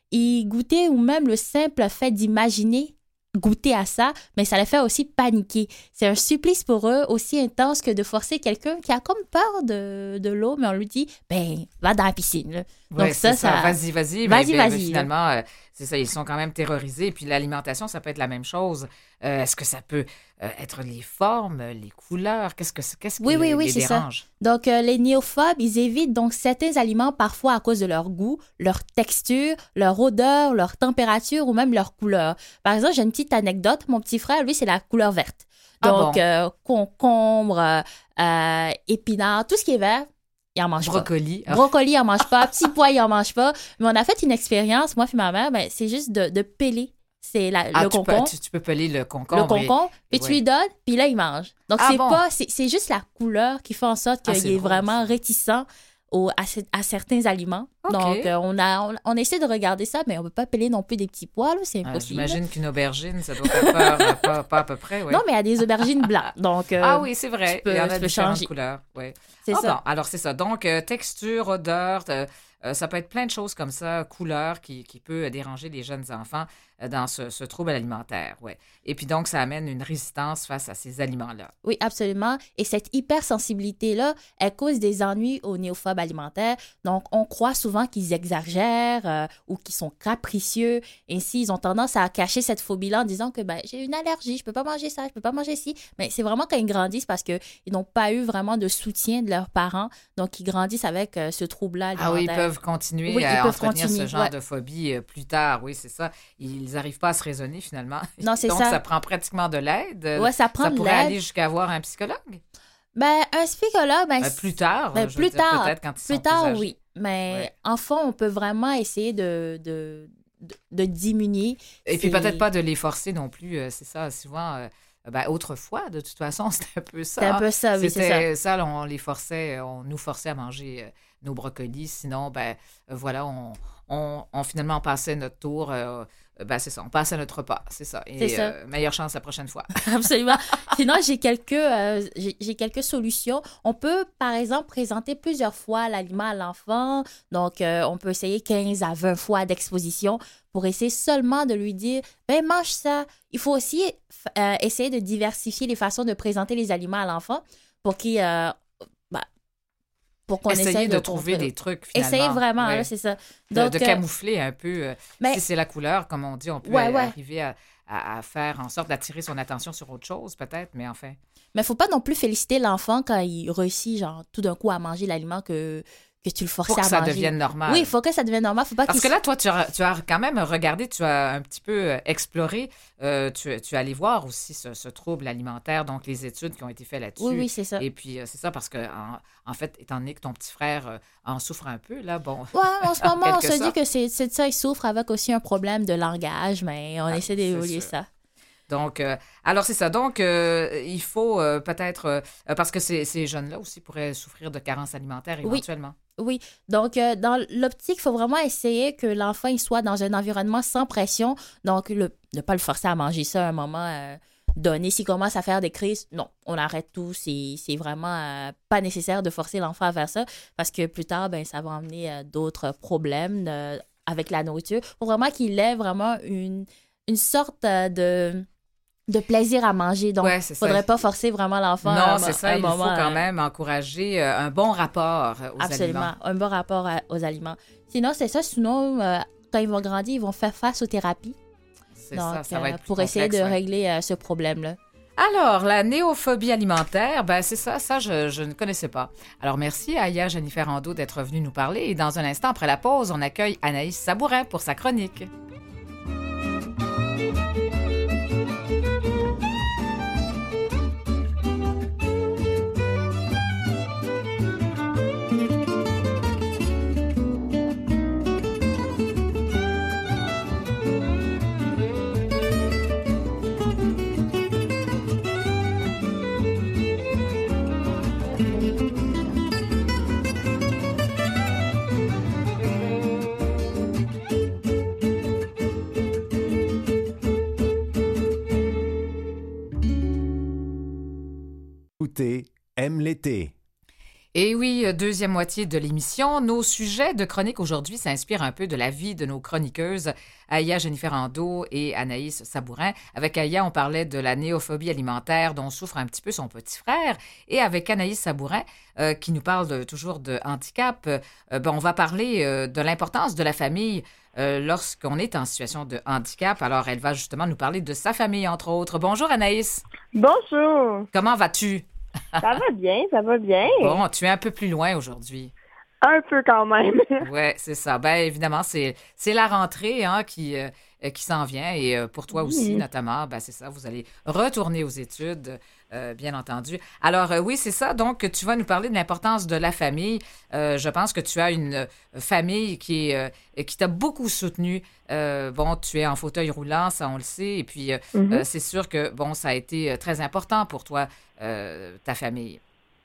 S5: Y goûter ou même le simple fait d'imaginer goûter à ça, mais ça les fait aussi paniquer. C'est un supplice pour eux aussi intense que de forcer quelqu'un qui a comme peur de, de l'eau, mais on lui dit, ben, va dans la piscine. Là.
S1: Donc, oui, ça, c'est ça, ça... Vas-y, vas-y.
S5: Vas-y,
S1: mais,
S5: vas-y.
S1: Mais finalement, euh, c'est ça, ils sont quand même terrorisés. Puis l'alimentation, ça peut être la même chose. Euh, est-ce que ça peut euh, être les formes, les couleurs? Qu'est-ce, que, qu'est-ce qui
S5: oui, oui,
S1: les,
S5: oui,
S1: les
S5: c'est
S1: dérange?
S5: Ça. Donc, euh, les néophobes, ils évitent donc certains aliments parfois à cause de leur goût, leur texture, leur odeur, leur température ou même leur couleur. Par exemple, j'ai une petite anecdote. Mon petit frère, lui, c'est la couleur verte. Donc, ah bon? euh, concombre, euh, euh, épinards, tout ce qui est vert, il en mange
S1: Brocoli.
S5: pas. Brocoli, il en mange pas. Petit pois, il en mange pas. Mais on a fait une expérience, moi et ma mère, ben, c'est juste de, de peler. C'est la,
S1: ah,
S5: le
S1: tu
S5: concombre.
S1: Peux, tu, tu peux peler le concombre.
S5: Le concombre, et... puis ouais. tu lui donnes, puis là, il mange. Donc,
S1: ah
S5: c'est
S1: bon?
S5: pas, c'est, c'est juste la couleur qui fait en sorte qu'il ah, est, est vraiment réticent au, à, à certains aliments.
S1: OK.
S5: Donc, euh, on, a, on, on essaie de regarder ça, mais on ne peut pas peler non plus des petits pois, là, c'est
S1: Euh,
S5: impossible.
S1: J'imagine qu'une aubergine, ça doit faire peur, euh, pas, pas à peu près, oui.
S5: Non, mais il y a des aubergines blanches. Donc, euh,
S1: Ah oui, c'est vrai.
S5: tu peux-
S1: Il y en
S5: tu
S1: a
S5: peux
S1: différentes
S5: changer.
S1: couleurs, oui.
S5: c'est
S1: Ah
S5: ça.
S1: bon, alors c'est ça. Donc, euh, texture, odeur, euh, euh, ça peut être plein de choses comme ça, couleur qui, qui peut déranger les jeunes enfants euh, dans ce, ce trouble alimentaire, ouais. Et puis donc, ça amène une résistance face à ces aliments-là.
S5: Oui, absolument. Et cette hypersensibilité-là, elle cause des ennuis aux néophobes alimentaires. Donc, on croit souvent qu'ils exagèrent euh, ou qu'ils sont capricieux. Ainsi, ils ont tendance à cacher cette phobie-là en disant que ben, j'ai une allergie, je peux pas manger ça, je peux pas manger ci. Mais c'est vraiment quand ils grandissent parce qu'ils n'ont pas eu vraiment de soutien de leurs parents. Donc, ils grandissent avec euh, ce trouble-là alimentaire.
S1: Ah oui, ils peuvent continuer
S5: Oui,
S1: à
S5: ils peuvent
S1: entretenir
S5: continuer,
S1: ce genre
S5: ouais.
S1: de phobie euh, plus tard. Oui, c'est ça. Ils n'arrivent pas à se raisonner finalement.
S5: Non, c'est
S1: donc,
S5: ça.
S1: ça prend pratiquement de l'aide.
S5: Ouais, ça prend
S1: ça
S5: de
S1: pourrait
S5: l'aide.
S1: aller jusqu'à voir un psychologue.
S5: Ben, un psychologue, ben,
S1: Euh, plus tard,
S5: ben,
S1: je
S5: plus
S1: veux dire,
S5: tard,
S1: peut-être quand ils
S5: plus
S1: sont
S5: tard,
S1: plus âgés.
S5: oui. Mais
S1: Ouais.
S5: enfant, on peut vraiment essayer de, de, de, de diminuer.
S1: Et puis
S5: ces-
S1: peut-être pas de les forcer non plus, euh, c'est ça, souvent, euh, ben, autrefois, de toute façon, c'était un peu ça.
S5: C'est un
S1: hein.
S5: peu ça, oui, c'est ça.
S1: C'était ça, là, on les forçait, on nous forçait à manger euh, nos brocolis, sinon, ben, euh, voilà, on, on, on finalement passait notre tour, euh, euh, ben, c'est ça, on passait notre repas, c'est ça. Et
S5: C'est ça.
S1: euh, meilleure chance la prochaine fois.
S5: Absolument. Sinon, j'ai quelques, euh, j'ai, j'ai quelques solutions. On peut, par exemple, présenter plusieurs fois l'aliment à l'enfant. Donc, euh, on peut essayer quinze à vingt fois d'exposition pour essayer seulement de lui dire, ben mange ça. Il faut aussi f- euh, essayer de diversifier les façons de présenter les aliments à l'enfant pour qu'il, euh, ben, pour qu'on
S1: Essayer
S5: essaye
S1: de,
S5: de,
S1: trouver des trucs, finalement.
S5: Essayer vraiment,
S1: Ouais.
S5: là, c'est ça.
S1: De,
S5: Donc,
S1: de
S5: euh,
S1: camoufler un peu. euh,
S5: mais-
S1: si c'est la couleur, comme on dit, on peut
S5: Ouais,
S1: euh,
S5: ouais.
S1: arriver à, à- à faire en sorte d'attirer son attention sur autre chose, peut-être, mais enfin.
S5: Mais il faut pas non plus féliciter l'enfant quand il réussit, genre, tout d'un coup à manger l'aliment que, que tu le forçais
S1: Pour que
S5: à
S1: ça
S5: manger.
S1: devienne normal.
S5: Oui, il faut que ça devienne normal. Faut pas
S1: Parce
S5: qu'il
S1: que là, toi, tu as, tu as quand même regardé, tu as un petit peu euh, exploré, euh, tu, tu es allé voir aussi ce, ce trouble alimentaire, donc les études qui ont été faites là-dessus.
S5: Oui, oui, c'est ça.
S1: Et puis, euh, c'est ça, parce que, en, en fait, étant donné que ton petit frère euh, en souffre un peu, là, bon.
S5: Ouais, en ce
S1: en
S5: moment, on
S1: quelque
S5: se dit
S1: sorte.
S5: que c'est c'est de ça, il souffre avec aussi un problème de langage, mais on
S1: Ah,
S5: essaie
S1: c'est
S5: d'évoluer
S1: sûr.
S5: ça.
S1: Donc, euh, alors c'est ça. Donc, euh, il faut euh, peut-être, euh, parce que ces, ces jeunes-là aussi pourraient souffrir de carences alimentaires
S5: Oui.
S1: éventuellement.
S5: Oui, donc euh, dans l'optique, il faut vraiment essayer que l'enfant il soit dans un environnement sans pression. Donc, le, ne pas le forcer à manger ça à un moment euh, donné. S'il commence à faire des crises, non, on arrête tout. C'est c'est vraiment euh, pas nécessaire de forcer l'enfant à faire ça parce que plus tard, ben, ça va emmener euh, d'autres problèmes euh, avec la nourriture. Il faut vraiment qu'il ait vraiment une, une sorte euh, de... de plaisir à manger. Donc,
S1: Ouais,
S5: il
S1: c'est
S5: ne faudrait
S1: ça.
S5: pas forcer vraiment l'enfant à
S1: Non,
S5: un,
S1: c'est
S5: mo-
S1: ça.
S5: un
S1: Il
S5: moment.
S1: faut quand
S5: euh,
S1: même encourager euh, un bon rapport euh, aux
S5: Absolument,
S1: aliments.
S5: un bon rapport à- aux aliments. Sinon, c'est ça. Sinon, euh, quand ils vont grandir, ils vont faire face aux thérapies.
S1: C'est
S5: Donc,
S1: ça, ça va
S5: euh,
S1: être plus
S5: pour essayer de
S1: complexe, ouais.
S5: régler euh, ce problème-là.
S1: Alors, la néophobie alimentaire, ben c'est ça, ça, je, je ne connaissais pas. Alors, merci à Aya Jennifer Ando d'être venue nous parler. Et dans un instant, après la pause, on accueille Anaïs Sabourin pour sa chronique.
S6: Écoutez, aime l'été.
S1: Et oui, deuxième moitié de l'émission. Nos sujets de chronique aujourd'hui s'inspirent un peu de la vie de nos chroniqueuses, Aya Jennifer Ando et Anaïs Sabourin. Avec Aya, on parlait de la néophobie alimentaire dont souffre un petit peu son petit frère. Et avec Anaïs Sabourin, euh, qui nous parle de- toujours de handicap, euh, ben, on va parler euh, de l'importance de la famille euh, lorsqu'on est en situation de handicap. Alors, elle va justement nous parler de sa famille, entre autres. Bonjour Anaïs,
S2: Bonjour.
S1: comment vas-tu?
S2: Ça va bien, ça va bien.
S1: Bon, tu es un peu plus loin aujourd'hui.
S2: Un peu quand même.
S1: Oui, c'est ça. Bien évidemment, c'est, c'est la rentrée hein, qui, euh, qui s'en vient. Et euh, pour toi aussi,
S2: Oui.
S1: notamment, ben, c'est ça, vous allez retourner aux études, euh, bien entendu. Alors, euh, oui, c'est ça. Donc, tu vas nous parler de l'importance de la famille. Euh, je pense que tu as une euh, famille qui, est, euh, qui t'a beaucoup soutenu. Euh, bon, tu es en fauteuil roulant, ça, on le sait. Et puis, euh,
S2: Mhm.
S1: euh, c'est sûr que, bon, ça a été euh, très important pour toi, euh, ta famille.
S2: Oui,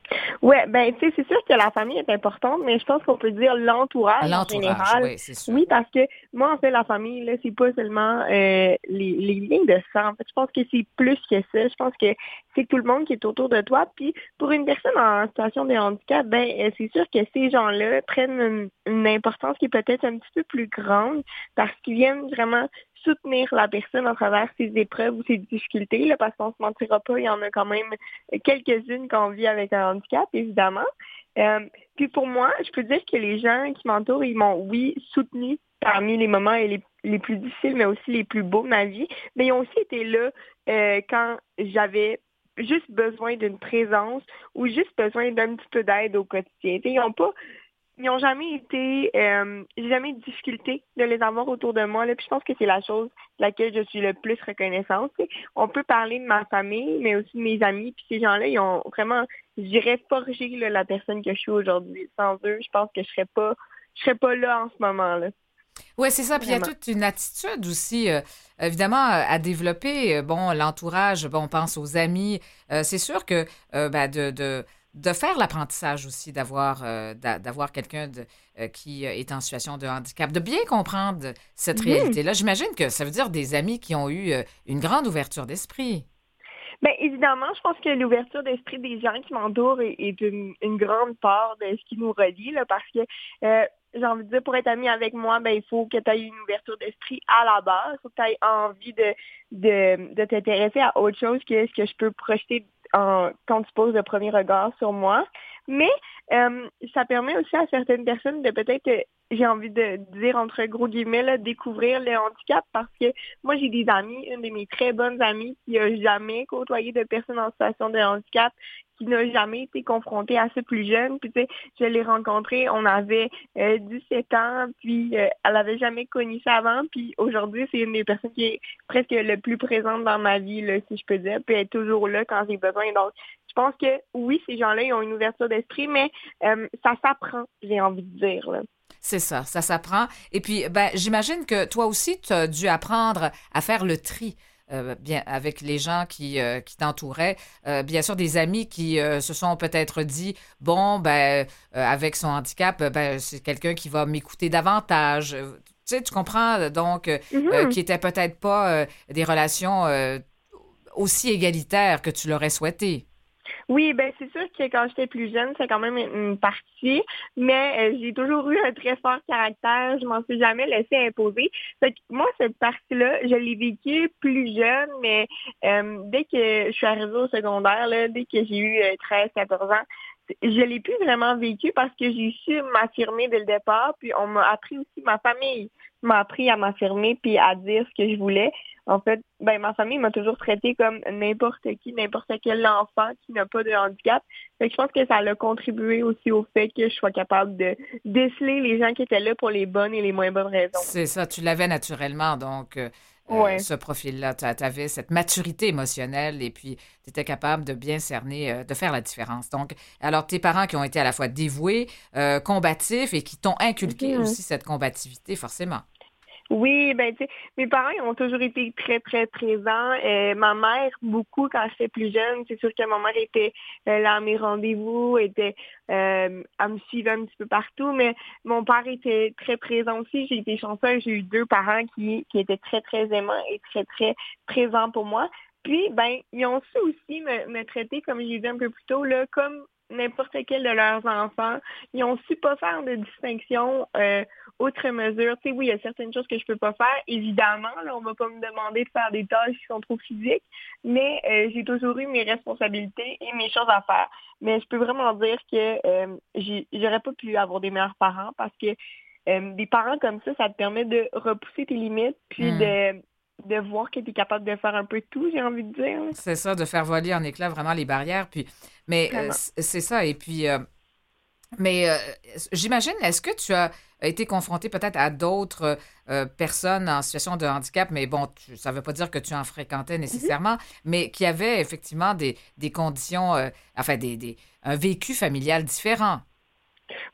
S7: Oui, ben tu sais, c'est sûr que la famille est importante, mais je pense qu'on peut dire l'entourage, en
S1: L'entourage,
S7: général.
S1: oui, c'est sûr.
S7: Oui, parce que moi, en fait, la famille, là, c'est pas seulement euh, les, les liens de sang. En fait, je pense que c'est plus que ça. Je pense que c'est tout le monde qui est autour de toi. Puis pour une personne en situation de handicap, ben euh, c'est sûr que ces gens-là prennent une, une importance qui est peut-être un petit peu plus grande parce qu'ils viennent vraiment soutenir la personne à travers ses épreuves ou ses difficultés, là, parce qu'on se mentira pas, il y en a quand même quelques-unes qu'on vit avec un handicap, évidemment. Euh, puis pour moi, je peux dire que les gens qui m'entourent, ils m'ont, oui, soutenu parmi les moments les, les plus difficiles, mais aussi les plus beaux de ma vie, mais ils ont aussi été là euh, quand j'avais juste besoin d'une présence ou juste besoin d'un petit peu d'aide au quotidien. T'sais, ils n'ont pas Ils n'ont jamais été, euh, j'ai jamais eu de difficulté de les avoir autour de moi. Là. Puis je pense que c'est la chose de laquelle je suis le plus reconnaissante. T'sais. On peut parler de ma famille, mais aussi de mes amis. Puis ces gens-là, ils ont vraiment, je dirais, forgé là, la personne que je suis aujourd'hui. Sans eux, je pense que je serais pas, je serais pas là en ce moment-là.
S1: Oui, c'est ça. Puis il y a toute une attitude aussi, euh, évidemment, à développer. Bon, l'entourage, bon, on pense aux amis. Euh, c'est sûr que euh, ben, de... de de faire l'apprentissage aussi, d'avoir, euh, d'avoir quelqu'un de, euh, qui est en situation de handicap, de bien comprendre cette mmh. réalité-là. J'imagine que ça veut dire des amis qui ont eu euh, une grande ouverture d'esprit.
S7: Bien, évidemment, je pense que l'ouverture d'esprit des gens qui m'entourent est, est une, une grande part de ce qui nous relie, là, parce que, euh, j'ai envie de dire, pour être ami avec moi, ben il faut que tu aies une ouverture d'esprit à la base. Il faut que tu aies envie de, de, de t'intéresser à autre chose que ce que je peux projeter En, quand tu poses le premier regard sur moi. Mais euh, ça permet aussi à certaines personnes de peut-être, j'ai envie de dire entre gros guillemets, là, découvrir le handicap parce que moi, j'ai des amis, une de mes très bonnes amies qui n'a jamais côtoyé de personnes en situation de handicap, qui n'a jamais été confrontée à ça plus jeune. Puis, tu sais, je l'ai rencontrée, on avait euh, dix-sept ans, puis euh, elle avait jamais connu ça avant. Puis aujourd'hui, c'est une des personnes qui est presque le plus présente dans ma vie, là, si je peux dire. Puis elle est toujours là quand j'ai besoin. Donc, je pense que oui, ces gens-là, ils ont une ouverture d'esprit, mais euh, ça s'apprend, j'ai envie de dire, là.
S1: C'est ça, ça s'apprend. Et puis, ben, j'imagine que toi aussi, tu as dû apprendre à faire le tri. Euh, bien avec les gens qui, euh, qui t'entouraient. Euh, bien sûr, des amis qui euh, se sont peut-être dit, bon, ben, euh, avec son handicap, ben, c'est quelqu'un qui va m'écouter davantage. Tu sais, tu comprends? Donc, mm-hmm. euh, qui n'étaient peut-être pas euh, des relations euh, aussi égalitaires que tu l'aurais souhaité.
S7: Oui, ben c'est sûr que quand j'étais plus jeune, c'est quand même une partie, mais euh, j'ai toujours eu un très fort caractère, je m'en suis jamais laissée imposer. Fait que moi, cette partie-là, je l'ai vécue plus jeune, mais euh, dès que je suis arrivée au secondaire, là, dès que j'ai eu euh, treize quatorze ans, je l'ai plus vraiment vécu parce que j'ai su m'affirmer dès le départ, puis on m'a appris aussi, ma famille m'a appris à m'affirmer puis à dire ce que je voulais. En fait, ben ma famille m'a toujours traité comme n'importe qui, n'importe quel enfant qui n'a pas de handicap. Fait que je pense que ça a contribué aussi au fait que je sois capable de déceler les gens qui étaient là pour les bonnes et les moins bonnes raisons.
S1: C'est ça, tu l'avais naturellement, donc euh,
S7: ouais.
S1: ce profil-là, tu avais cette maturité émotionnelle et puis tu étais capable de bien cerner, euh, de faire la différence. Donc, alors tes parents qui ont été à la fois dévoués, euh, combatifs et qui t'ont inculqué mmh. aussi cette combativité, forcément.
S7: Oui, ben tu sais, mes parents ils ont toujours été très, très présents. Euh, ma mère, beaucoup quand j'étais plus jeune. C'est sûr que ma mère était euh, là à mes rendez-vous, était euh, elle me suivait un petit peu partout, mais mon père était très présent aussi. J'ai été chanceuse, j'ai eu deux parents qui, qui étaient très, très aimants et très, très présents pour moi. Puis, ben, ils ont su aussi me, me traiter, comme j'ai dit un peu plus tôt, là, comme n'importe quel de leurs enfants. Ils ont su pas faire de distinction euh, outre mesure. Tu sais, oui, il y a certaines choses que je peux pas faire. Évidemment, là, on va pas me demander de faire des tâches qui sont trop physiques, mais euh, j'ai toujours eu mes responsabilités et mes choses à faire. Mais je peux vraiment dire que euh, j'ai, j'aurais pas pu avoir des meilleurs parents parce que euh, des parents comme ça, ça te permet de repousser tes limites puis mmh. de de voir que tu es capable de faire un peu tout, j'ai envie de dire.
S1: C'est ça, de faire voler en éclats vraiment les barrières. Puis, mais euh, c'est ça. Et puis, euh, mais euh, j'imagine, est-ce que tu as été confronté peut-être à d'autres euh, personnes en situation de handicap, mais bon, tu, ça ne veut pas dire que tu en fréquentais nécessairement, mm-hmm. mais qui avaient effectivement des, des conditions, euh, enfin, des, des, un vécu familial différent?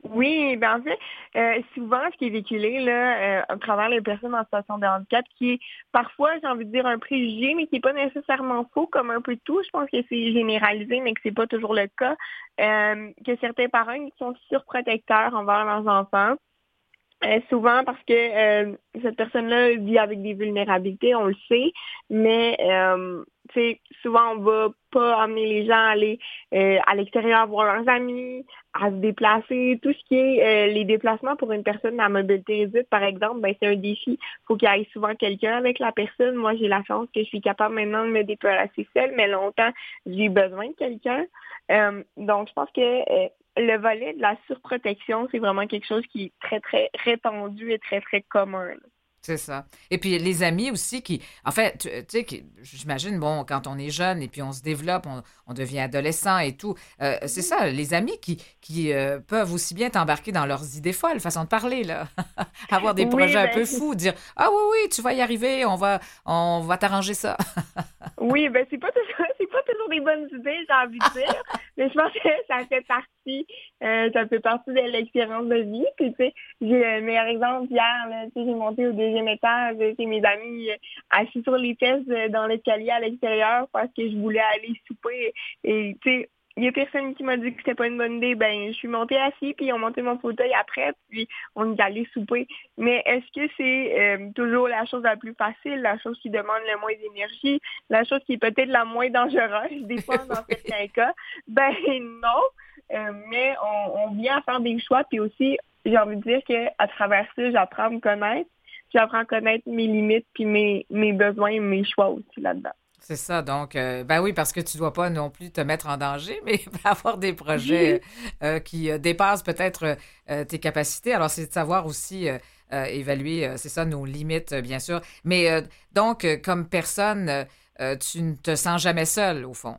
S7: Oui, ben en fait, euh, souvent, ce qui est véhiculé là, euh, à travers les personnes en situation de handicap, qui est parfois, j'ai envie de dire, un préjugé, mais qui n'est pas nécessairement faux, comme un peu tout. Je pense que c'est généralisé, mais que c'est pas toujours le cas. Euh, que certains parents qui sont surprotecteurs envers leurs enfants. Euh, souvent parce que euh, cette personne-là vit avec des vulnérabilités, on le sait, mais euh, tu sais, souvent on va pas amener les gens à aller euh, à l'extérieur voir leurs amis, à se déplacer, tout ce qui est euh, les déplacements pour une personne à mobilité réduite, par exemple, ben c'est un défi. Il faut qu'il y ait souvent quelqu'un avec la personne. Moi, j'ai la chance que je suis capable maintenant de me déplacer seule, mais longtemps, j'ai eu besoin de quelqu'un. Euh, donc, je pense que euh, le volet de la surprotection, c'est vraiment quelque chose qui est très, très répandu et très, très commun. Là.
S1: C'est ça. Et puis les amis aussi qui, en fait, tu tu sais, qui- j'imagine, bon, quand on est jeune et puis on se développe, on, on devient adolescent et tout, euh, c'est ça, les amis qui, qui euh, peuvent aussi bien t'embarquer dans leurs idées folles, façon de parler, là. Avoir des
S7: Oui,
S1: projets un
S7: ben,
S1: peu fous, dire, ah oui, oui, tu vas y arriver, on va, on va t'arranger ça.
S7: Oui, ben c'est pas toujours, c'est pas toujours des bonnes idées, j'ai envie de dire, mais je pense que ça fait partie, euh, ça fait partie de l'expérience de vie. Puis tu sais, j'ai le meilleur exemple hier, là, tu sais, j'ai monté au deuxième étage, j'ai mes amis euh, assis sur les fesses euh, dans l'escalier à l'extérieur parce que je voulais aller souper. Et tu sais, il y a personne qui m'a dit que c'était pas une bonne idée. Ben, je suis montée assis, puis ils ont monté mon fauteuil après, puis on est allé souper. Mais est-ce que c'est euh, toujours la chose la plus facile, la chose qui demande le moins d'énergie, la chose qui est peut-être la moins dangereuse, des fois, dans
S1: Oui.
S7: certains cas? Ben non. Euh, mais on, on vient à faire des choix, puis aussi, j'ai envie de dire qu'à travers ça, j'apprends à me connaître, j'apprends à connaître mes limites, puis mes, mes besoins et mes choix aussi là-dedans.
S1: C'est ça, donc, euh, ben oui, parce que tu dois pas non plus te mettre en danger, mais avoir des projets euh, qui euh, dépassent peut-être euh, tes capacités. Alors, c'est de savoir aussi euh, euh, évaluer, euh, c'est ça, nos limites, euh, bien sûr. Mais euh, donc, euh, comme personne, euh, euh, tu ne te sens jamais seule, au fond.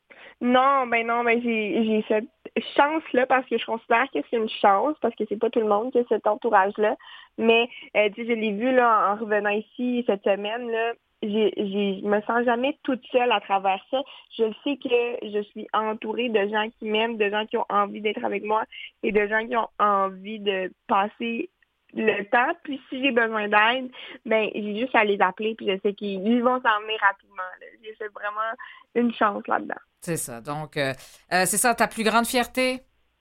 S7: Non, ben non, ben j'ai j'ai cette chance-là parce que je considère que c'est une chance parce que c'est pas tout le monde qui a cet entourage-là. Mais euh, tu sais, je l'ai vu là en revenant ici cette semaine là, j'ai j'ai je me sens jamais toute seule à travers ça. Je sais que je suis entourée de gens qui m'aiment, de gens qui ont envie d'être avec moi et de gens qui ont envie de passer le temps. Puis si j'ai besoin d'aide, ben j'ai juste à les appeler puis je sais qu'ils ils vont s'en venir rapidement. Là. J'ai c'est vraiment une chance là-dedans.
S1: C'est ça. Donc, euh, euh, c'est ça, ta plus grande fierté?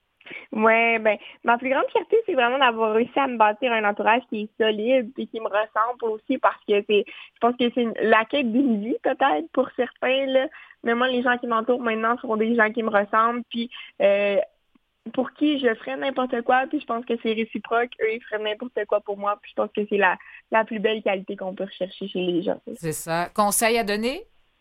S7: Ouais, ben, ma plus grande fierté, c'est vraiment d'avoir réussi à me bâtir un entourage qui est solide et qui me ressemble aussi parce que c'est, je pense que c'est une- la quête d'une vie peut-être pour certains, là. Mais moi, les gens qui m'entourent maintenant seront des gens qui me ressemblent puis euh, pour qui je ferais n'importe quoi puis je pense que c'est réciproque. Eux, ils feraient n'importe quoi pour moi puis je pense que c'est la, la plus belle qualité qu'on peut rechercher chez les gens.
S1: C'est ça. Conseil à donner?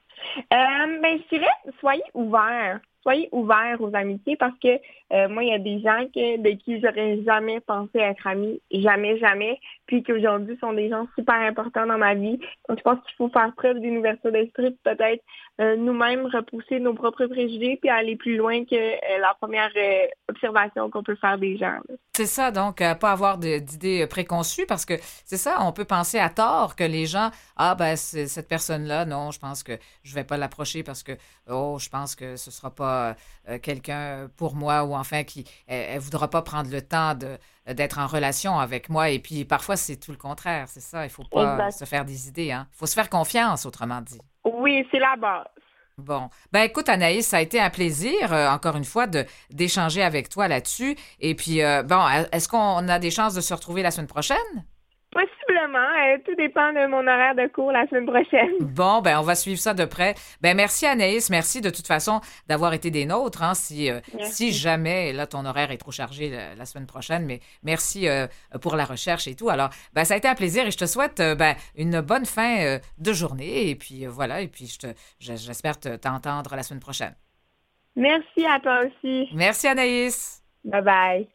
S7: Euh, ben, je dirais, soyez ouverts. Soyez ouverts aux amitiés parce que euh, moi, il y a des gens que, de qui j'aurais jamais pensé être amie, jamais, jamais, puis qui aujourd'hui sont des gens super importants dans ma vie. Donc, je pense qu'il faut faire preuve d'une ouverture d'esprit, puis peut-être euh, nous-mêmes repousser nos propres préjugés, puis aller plus loin que euh, la première euh, observation qu'on peut faire des gens. Là.
S1: C'est ça, donc, euh, pas avoir de- d'idées préconçues parce que c'est ça, on peut penser à tort que les gens, ah ben, c'est- cette personne-là, non, je pense que je vais pas l'approcher parce que, oh, je pense que ce sera pas euh, quelqu'un pour moi ou enfin qui, elle, elle voudra pas prendre le temps de d'être en relation avec moi. Et puis, parfois, c'est tout le contraire, c'est ça, il faut pas
S7: Exact.
S1: se faire des idées, hein. Il faut se faire confiance, autrement dit.
S7: Oui, c'est la base.
S1: Bon. Ben écoute, Anaïs, ça a été un plaisir, euh, encore une fois, de d'échanger avec toi là-dessus. Et puis, euh, bon, est-ce qu'on a des chances de se retrouver la semaine prochaine?
S7: Possiblement. Euh, tout dépend de mon horaire de cours la semaine prochaine.
S1: Bon, ben on va suivre ça de près. Ben merci Anaïs, merci de toute façon d'avoir été des nôtres. Hein, si, euh, si jamais, là, ton horaire est trop chargé la, la semaine prochaine, mais merci euh, pour la recherche et tout. Alors, ben ça a été un plaisir et je te souhaite euh, ben, une bonne fin euh, de journée. Et puis euh, voilà, et puis je te, j'espère te- t'entendre la semaine prochaine.
S7: Merci à toi aussi.
S1: Merci Anaïs.
S7: Bye bye.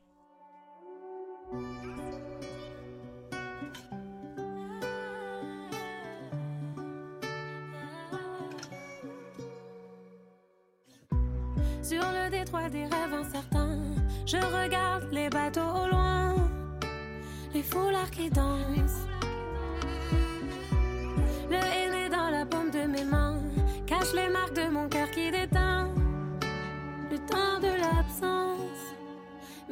S8: Sur le détroit des rêves incertains, je regarde les bateaux au loin, les foulards qui dansent. Le henné dans la paume de mes mains cache les marques de mon cœur qui déteint. Le temps de l'absence,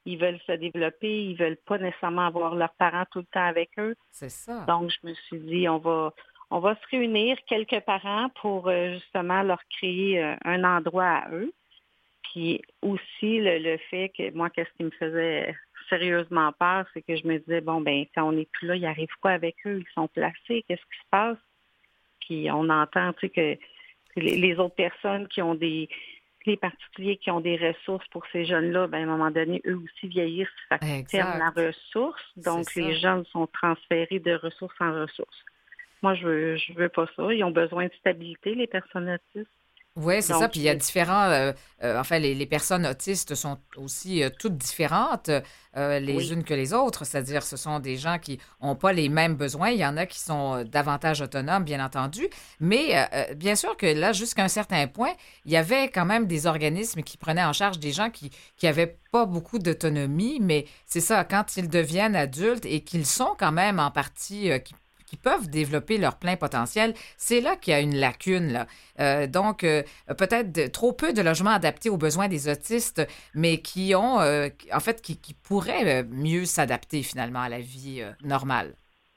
S2: ils veulent se développer, ils veulent pas nécessairement avoir leurs parents tout le temps avec eux.
S1: C'est ça.
S2: Donc, je me suis dit, on va, on va se réunir quelques parents pour euh, justement leur créer euh, un endroit à eux. Puis aussi, le, le fait que moi, qu'est-ce qui me faisait sérieusement peur, c'est que je me disais, bon, ben quand on n'est plus là, il arrive quoi avec eux? Ils sont placés, qu'est-ce qui se passe? Puis on entend, tu sais, que les, les autres personnes qui ont des, les particuliers qui ont des ressources pour ces jeunes-là, ben à un moment donné, eux aussi vieillissent, ça perd la ressource. Donc,
S1: C'est
S2: les
S1: ça.
S2: jeunes sont transférés de ressources en ressources. Moi, je veux, je veux pas ça. Ils ont besoin de stabilité, les personnes autistes.
S1: Oui, c'est
S2: Donc,
S1: ça. Puis il y a
S2: euh,
S1: différents. Euh, euh, enfin, les, les personnes autistes sont aussi euh, toutes différentes euh, les
S2: Oui.
S1: unes que les autres. C'est-à-dire, ce sont des gens qui n'ont pas les mêmes besoins. Il y en a qui sont euh, davantage autonomes, bien entendu. Mais euh, euh, bien sûr que là, jusqu'à un certain point, il y avait quand même des organismes qui prenaient en charge des gens qui qui avaient pas beaucoup d'autonomie. Mais c'est ça, quand ils deviennent adultes et qu'ils sont quand même en partie, euh, qui qui peuvent développer leur plein potentiel, c'est là qu'il y a une lacune. Là. Euh, donc, euh, peut-être de- trop peu de logements adaptés aux besoins des autistes, mais qui ont, euh, en fait, qui, qui pourraient euh, mieux s'adapter finalement à la vie euh, normale.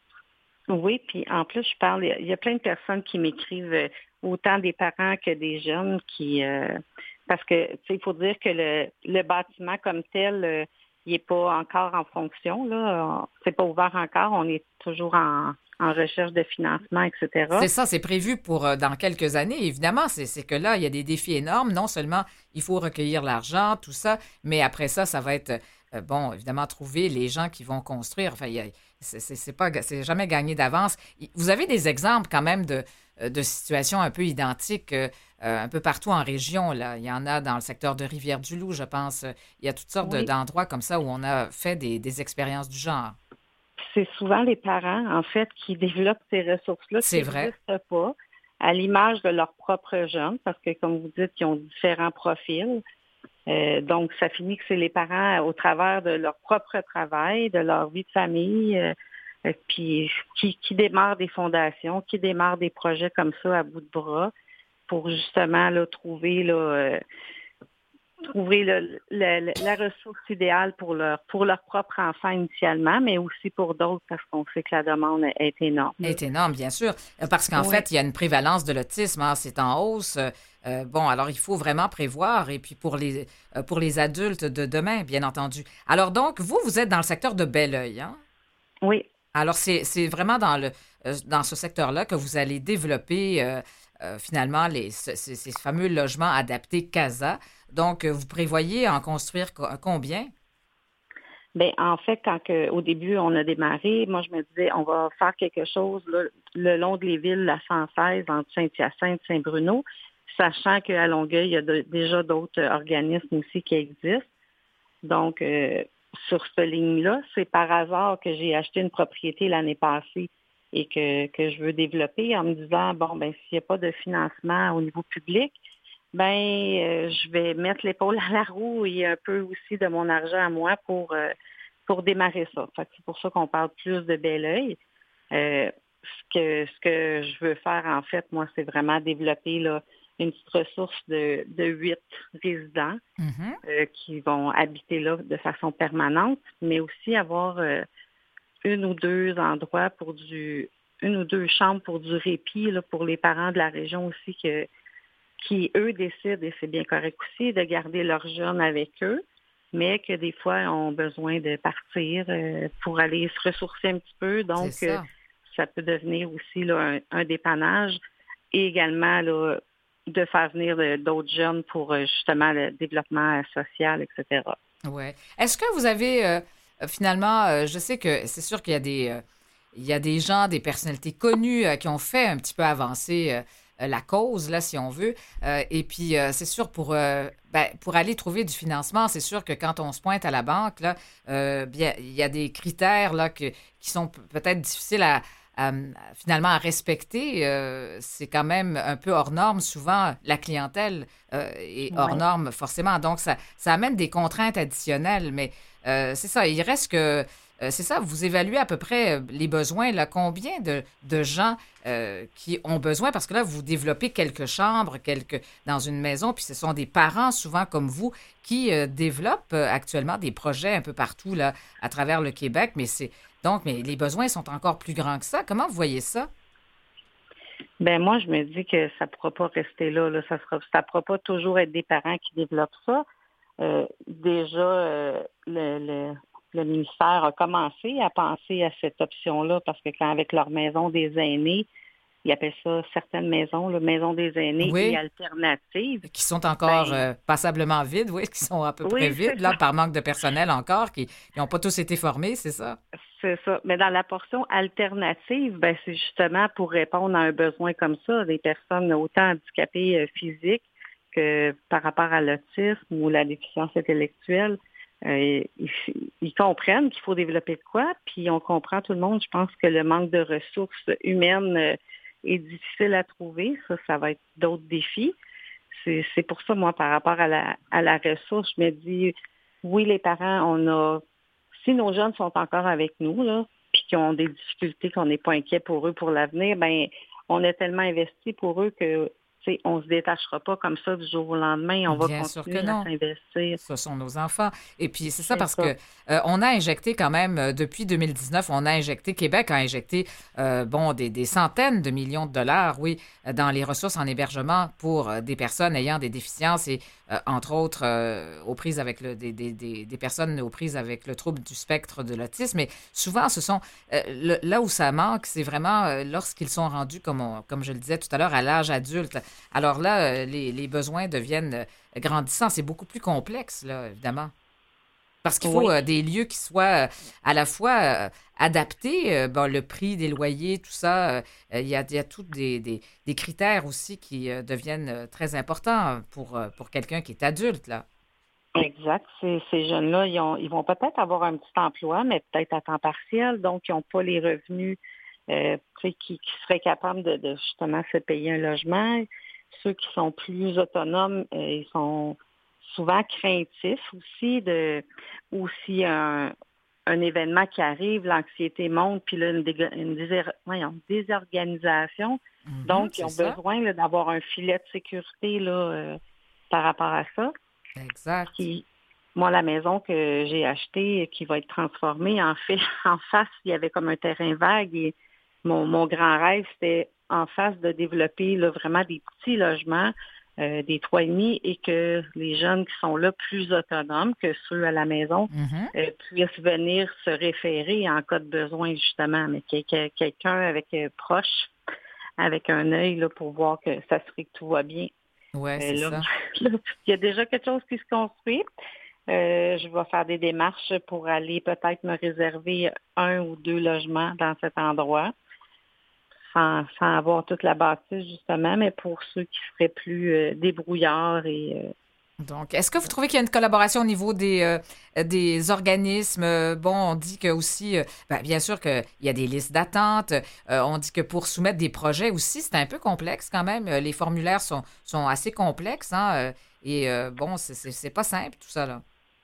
S2: Oui, puis en plus, je parle, il y a- il y a plein de personnes qui m'écrivent, euh, autant des parents que des jeunes, qui euh, parce que, tu sais, il faut dire que le, le bâtiment comme tel, euh, il n'est pas encore en fonction, là. Euh, C'est pas ouvert encore, on est toujours en, en recherche de financement, et cetera.
S1: C'est ça, c'est prévu pour euh, dans quelques années, évidemment. C'est c'est que là, il y a des défis énormes. Non seulement il faut recueillir l'argent, tout ça, mais après ça, ça va être, euh, bon, évidemment, trouver les gens qui vont construire. Enfin, il y a- c'est c'est- c'est pas, c'est jamais gagné d'avance. Il- Vous avez des exemples quand même de, euh, de situations un peu identiques euh, euh, un peu partout en région, là. Il y en a dans le secteur de Rivière-du-Loup, je pense. Il y a toutes sortes de-
S2: Oui.
S1: d'endroits comme ça où on a fait des, des expériences du genre.
S2: C'est souvent les parents, en fait, qui développent ces ressources-là qui
S1: C'est vrai.
S2: n'existent pas, à l'image de leurs propres jeunes, parce que, comme vous dites, ils ont différents profils. Euh, donc, ça finit que c'est les parents, au travers de leur propre travail, de leur vie de famille, euh, euh, puis qui, qui démarrent des fondations, qui démarrent des projets comme ça à bout de bras pour justement là, trouver là, euh, trouver le- le- le- la ressource idéale pour leur pour leur propre enfant initialement, mais aussi pour d'autres parce qu'on sait que la demande est, est énorme.
S1: Est énorme, bien sûr, euh, parce qu'en
S2: Oui.
S1: fait, il y a une prévalence de l'autisme, hein, c'est en hausse. Euh, euh, bon, alors il faut vraiment prévoir, et puis pour les, euh, pour les adultes de demain, bien entendu. Alors donc, vous, vous êtes dans le secteur de Belleuil, hein?
S2: Oui,
S1: Alors c'est c'est vraiment dans, le, euh, dans ce secteur-là que vous allez développer euh, euh, finalement les, ce- ces, ces fameux logements adaptés CASA. Donc, euh, vous prévoyez en construire co- combien?
S2: ben en fait, quand que, au début on a démarré, moi je me disais on va faire quelque chose là, le long de les villes, la cent seize, entre Saint-Hyacinthe, Saint-Bruno, sachant qu'à Longueuil, il y a de- déjà d'autres euh, organismes aussi qui existent. Donc, euh, sur cette ligne-là, c'est par hasard que j'ai acheté une propriété l'année passée et que, que je veux développer en me disant, bon, ben s'il n'y a pas de financement au niveau public, ben euh, je vais mettre l'épaule à la roue et un peu aussi de mon argent à moi pour, euh, pour démarrer ça. Fait que c'est pour ça qu'on parle plus de Belleuil. Euh, ce que ce que je veux faire, en fait, moi, c'est vraiment développer là, une petite ressource de, de huit résidents
S1: Mhm.
S2: euh, qui vont habiter là de façon permanente, mais aussi avoir euh, une ou deux endroits pour du une ou deux chambres pour du répit là, pour les parents de la région aussi que qui, eux, décident, et c'est bien correct aussi, de garder leurs jeunes avec eux, mais que des fois ont besoin de partir euh, pour aller se ressourcer un petit peu. Donc,
S1: C'est
S2: euh,
S1: ça.
S2: ça peut devenir aussi là, un, un dépannage et également là, de faire venir de- d'autres jeunes pour euh, justement le développement euh, social, et cetera.
S1: Ouais. Est-ce que vous avez euh, euh, finalement, euh, je sais que c'est sûr qu'il y a des, euh, il y a des gens, des personnalités connues euh, qui ont fait un petit peu avancer euh, euh, la cause, là, si on veut. Euh, et puis, euh, c'est sûr, pour, euh, ben, pour aller trouver du financement, c'est sûr que quand on se pointe à la banque, là, euh, bien, il y a des critères là, que, qui sont pe- peut-être difficiles à, à, finalement à respecter. Euh, c'est quand même un peu hors norme. Souvent, la clientèle euh, est hors
S2: Ouais.
S1: norme, forcément. Donc, ça, ça amène des contraintes additionnelles. Mais euh, c'est ça, il reste que euh, c'est ça, vous évaluez à peu près euh, les besoins, là, combien de, de gens euh, qui ont besoin, parce que là, vous développez quelques chambres, quelques dans une maison, puis ce sont des parents, souvent comme vous, qui euh, développent euh, actuellement des projets un peu partout, là, à travers le Québec, mais c'est donc, mais les besoins sont encore plus grands que ça. Comment vous voyez ça?
S2: Ben moi, je me dis que ça ne pourra pas rester là. là. Ça ne ça pourra pas toujours être des parents qui développent ça. Euh, déjà, euh, le, le, le ministère a commencé à penser à cette option-là parce que quand avec leur maison des aînés, ils appellent ça certaines maisons, la maison des aînés
S1: Oui.
S2: et alternatives.
S1: Qui sont encore
S2: Ben,
S1: euh, passablement vides, oui, qui sont à peu
S2: oui,
S1: près
S2: c'est
S1: vides, là,
S2: ça.
S1: par manque de personnel encore, qui n'ont pas tous été formés, c'est ça?
S2: C'est ça. Mais dans la portion alternative, ben, c'est justement pour répondre à un besoin comme ça, des personnes autant handicapées euh, physiques que par rapport à l'autisme ou la déficience intellectuelle. Euh, ils, ils comprennent qu'il faut développer de quoi, puis on comprend tout le monde. Je pense que le manque de ressources humaines euh, est difficile à trouver. Ça, ça va être d'autres défis. C'est, c'est pour ça, moi, par rapport à la, à la ressource, je me dis, oui, les parents, on a... Si nos jeunes sont encore avec nous, là, puis qu'ils ont des difficultés, qu'on n'est pas inquiet pour eux pour l'avenir, ben on a tellement investi pour eux que on ne se détachera pas comme ça du jour au lendemain. On va
S1: Bien sûr
S2: continuer
S1: que non.
S2: à s'investir.
S1: Ce sont nos enfants. Et puis, c'est ça
S2: C'est
S1: parce
S2: ça.
S1: que euh, on a injecté quand même, euh, depuis deux mille dix-neuf, on a injecté, Québec a injecté, euh, bon, des, des centaines de millions de dollars, oui, euh, dans les ressources en hébergement pour euh, des personnes ayant des déficiences et, euh, entre autres, euh, aux prises avec le, des, des, des, des personnes aux prises avec le trouble du spectre de l'autisme. Mais souvent, ce sont, euh, le- là où ça manque, c'est vraiment euh, lorsqu'ils sont rendus, comme, on- comme je le disais tout à l'heure, à l'âge adulte. Alors là, euh, les, les besoins deviennent euh, grandissants. C'est beaucoup plus complexe, là, évidemment. Parce qu'il faut
S2: Oui.
S1: euh, des lieux qui soient euh, à la fois euh, adaptés, euh, bon, le prix des loyers, tout ça. euh, Il y a, il y a tous des, des, des critères aussi qui euh, deviennent euh, très importants pour, euh, pour quelqu'un qui est adulte, là.
S2: Exact. Ces, ces jeunes-là, ils, ont, ils vont peut-être avoir un petit emploi, mais peut-être à temps partiel, donc ils n'ont pas les revenus euh, tu sais, qui, qui seraient capables de, de justement se payer un logement. Ceux qui sont plus autonomes, euh, ils sont souvent craintifs aussi de ou si un, un événement qui arrive, l'anxiété monte, puis là, une, déga- une désor- voyons, désorganisation.
S1: Mhm,
S2: Donc, ils
S1: c'est
S2: ont
S1: ça.
S2: besoin là, d'avoir un filet de sécurité là, euh, par rapport à ça.
S1: Exact.
S2: Puis, moi, la maison que j'ai achetée, qui va être transformée, en fait, en face, il y avait comme un terrain vague et mon, mon grand rêve, c'était en face de développer là, vraiment des petits logements, euh, des trois et demi, et que les jeunes qui sont là plus autonomes que ceux à la maison
S1: Mhm.
S2: euh, puissent venir se référer en cas de besoin, justement, mais qu'il y ait quelqu'un avec euh, proche, avec un œil là, pour voir que s'assurer que tout va bien.
S1: Ouais,
S2: Euh,
S1: c'est
S2: là,
S1: ça.
S2: là, il y a déjà quelque chose qui se construit. Euh, je vais faire des démarches pour aller peut-être me réserver un ou deux logements dans cet endroit, sans, sans avoir toute la bâtisse, justement, mais pour ceux qui seraient plus euh, débrouillards et euh,
S1: Donc, est-ce que vous trouvez qu'il y a une collaboration au niveau des, euh, des organismes? Euh, Bon, on dit que aussi, euh, ben, bien sûr qu'il y a des listes d'attente. Euh, on dit que pour soumettre des projets aussi, c'est un peu complexe quand même. Euh, Les formulaires sont, sont assez complexes, hein, euh, et euh, bon, c'est- c'est c'est pas simple tout ça, là.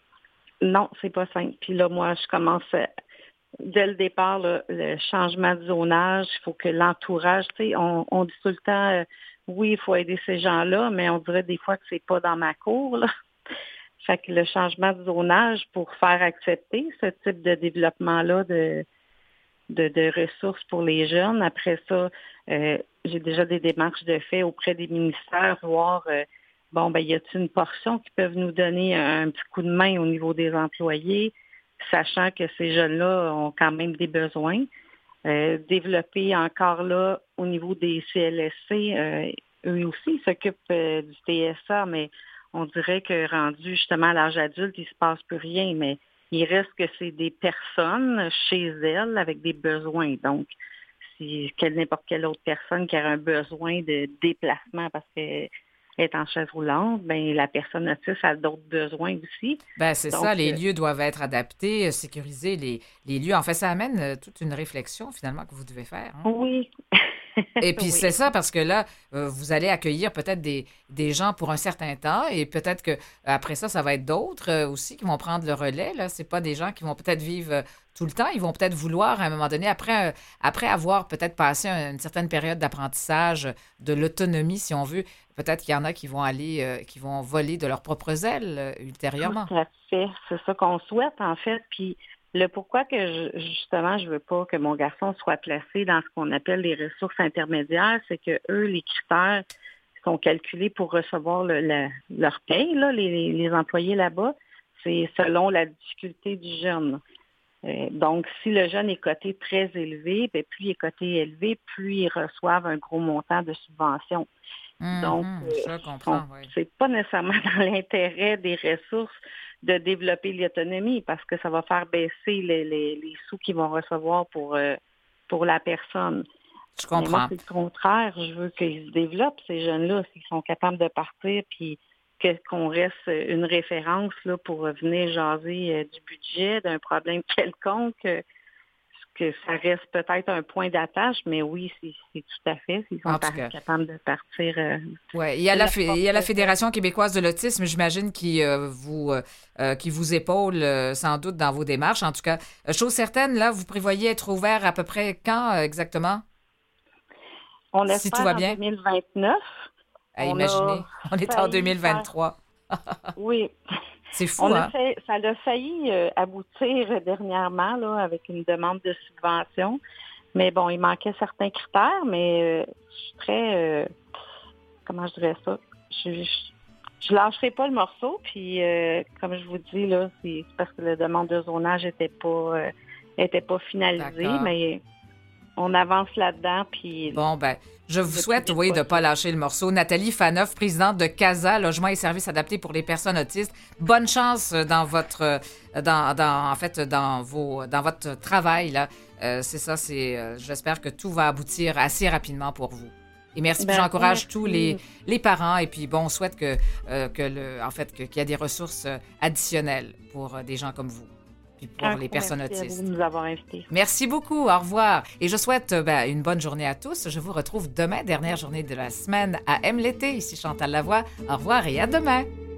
S2: non, c'est pas simple. Puis là, moi, je commence euh, dès le départ, là, le changement de zonage, il faut que l'entourage, tu sais, on, on dit tout le temps, euh, oui, il faut aider ces gens-là, mais on dirait des fois que c'est pas dans ma cour, là. Fait que le changement de zonage pour faire accepter ce type de développement-là de, de, de ressources pour les jeunes. Après ça, euh, j'ai déjà des démarches de fait auprès des ministères, voir, euh, bon, ben, y a-t-il une portion qui peuvent nous donner un, un petit coup de main au niveau des employés, sachant que ces jeunes-là ont quand même des besoins. Euh, développer encore là au niveau des C L S C, euh, eux aussi ils s'occupent euh, du T S A, mais on dirait que rendu justement à l'âge adulte, il ne se passe plus rien, mais il reste que c'est des personnes chez elles avec des besoins. Donc, si quelle, n'importe quelle autre personne qui a un besoin de déplacement parce qu'elle est en chaise roulante, ben la personne autiste a d'autres besoins aussi.
S1: Ben, c'est
S2: Donc,
S1: ça, les
S2: euh,
S1: lieux doivent être adaptés, euh, sécuriser les, les lieux. En fait, ça amène euh, toute une réflexion finalement que vous devez faire, hein.
S2: Oui,
S1: Et puis
S2: Oui.
S1: c'est ça, parce que là, euh, vous allez accueillir peut-être des, des gens pour un certain temps et peut-être que après ça, ça va être d'autres euh, aussi qui vont prendre le relais. Là, c'est pas des gens qui vont peut-être vivre euh, tout le temps. Ils vont peut-être vouloir à un moment donné, après, euh, après avoir peut-être passé un- une certaine période d'apprentissage de l'autonomie, si on veut, peut-être qu'il y en a qui vont aller, euh, qui vont voler de leurs propres ailes euh, ultérieurement.
S2: Tout à fait. C'est ça qu'on souhaite, en fait. Puis le pourquoi que je, justement, je veux pas que mon garçon soit placé dans ce qu'on appelle les ressources intermédiaires, c'est que eux, les critères sont calculés pour recevoir le- la- leur paye, là, les, les employés là-bas. C'est selon la difficulté du jeune. Euh, donc, si le jeune est coté très élevé, ben, plus il est coté élevé, plus ils reçoivent un gros montant de subvention. Donc,
S1: Mhm,
S2: euh,
S1: je comprends,
S2: on-
S1: oui.
S2: c'est pas nécessairement dans l'intérêt des ressources de développer l'autonomie parce que ça va faire baisser les, les, les sous qu'ils vont recevoir pour, euh, pour la personne.
S1: Je
S2: Mais moi,
S1: comprends.
S2: c'est le contraire. Je veux qu'ils se développent, ces jeunes-là, s'ils sont capables de partir, puis que, qu'on reste une référence là, pour venir jaser euh, du budget, d'un problème quelconque, euh, que ça reste peut-être un point d'attache, mais oui, c'est, c'est tout à fait. S'ils sont
S1: En tout
S2: par-
S1: cas.
S2: capables de partir. euh,
S1: Ouais, il y a
S2: de
S1: la
S2: leur
S1: fé- il y a la
S2: propre-
S1: Fédération québécoise de l'autisme, j'imagine, qui euh, vous euh, euh, qui vous épaule euh, sans doute dans vos démarches. En tout cas, euh, chose certaine, là, vous prévoyez être ouvert à peu près quand euh, exactement?
S2: On
S1: Si
S2: espère
S1: tout va
S2: en
S1: bien.
S2: deux mille vingt-neuf.
S1: À
S2: On
S1: imaginer,
S2: a
S1: on est en
S2: failli
S1: deux mille vingt-trois.
S2: Oui.
S1: C'est fou,
S2: On a
S1: hein?
S2: fait, ça a failli euh, aboutir dernièrement là, avec une demande de subvention. Mais bon, il manquait certains critères, mais euh, je suis très... euh, comment je dirais ça? Je, je, je lâcherai pas le morceau. Puis, euh, comme je vous dis, là, c'est c'est parce que la demande de zonage n'était pas, euh, était pas finalisée.
S1: D'accord.
S2: Mais on avance là-dedans. Puis
S1: Bon, ben, je vous
S2: Le
S1: souhaite,
S2: plus vite
S1: oui, de ne
S2: possible.
S1: pas lâcher le morceau. Nathalie Faneuf, présidente de CASA, Logement et services adaptés pour les personnes autistes. Bonne chance dans votre, euh, dans, dans, en fait, dans vos, dans votre travail, là. Euh, c'est ça, c'est, euh, j'espère que tout va aboutir assez rapidement pour vous. Et merci, puis
S2: Ben,
S1: j'encourage
S2: merci.
S1: tous les, les parents. Et puis, bon, on souhaite que, euh, que le, en fait, que- qu'il y a des ressources euh, additionnelles pour euh, des gens comme vous, puis pour
S2: un
S1: les
S2: gros
S1: personnes
S2: merci à
S1: autistes.
S2: vous de nous avoir invités.
S1: Merci beaucoup. Au revoir. Et je souhaite euh, ben, une bonne journée à tous. Je vous retrouve demain, dernière journée de la semaine à M l'été. Ici Chantal Lavoie. Au revoir et à demain.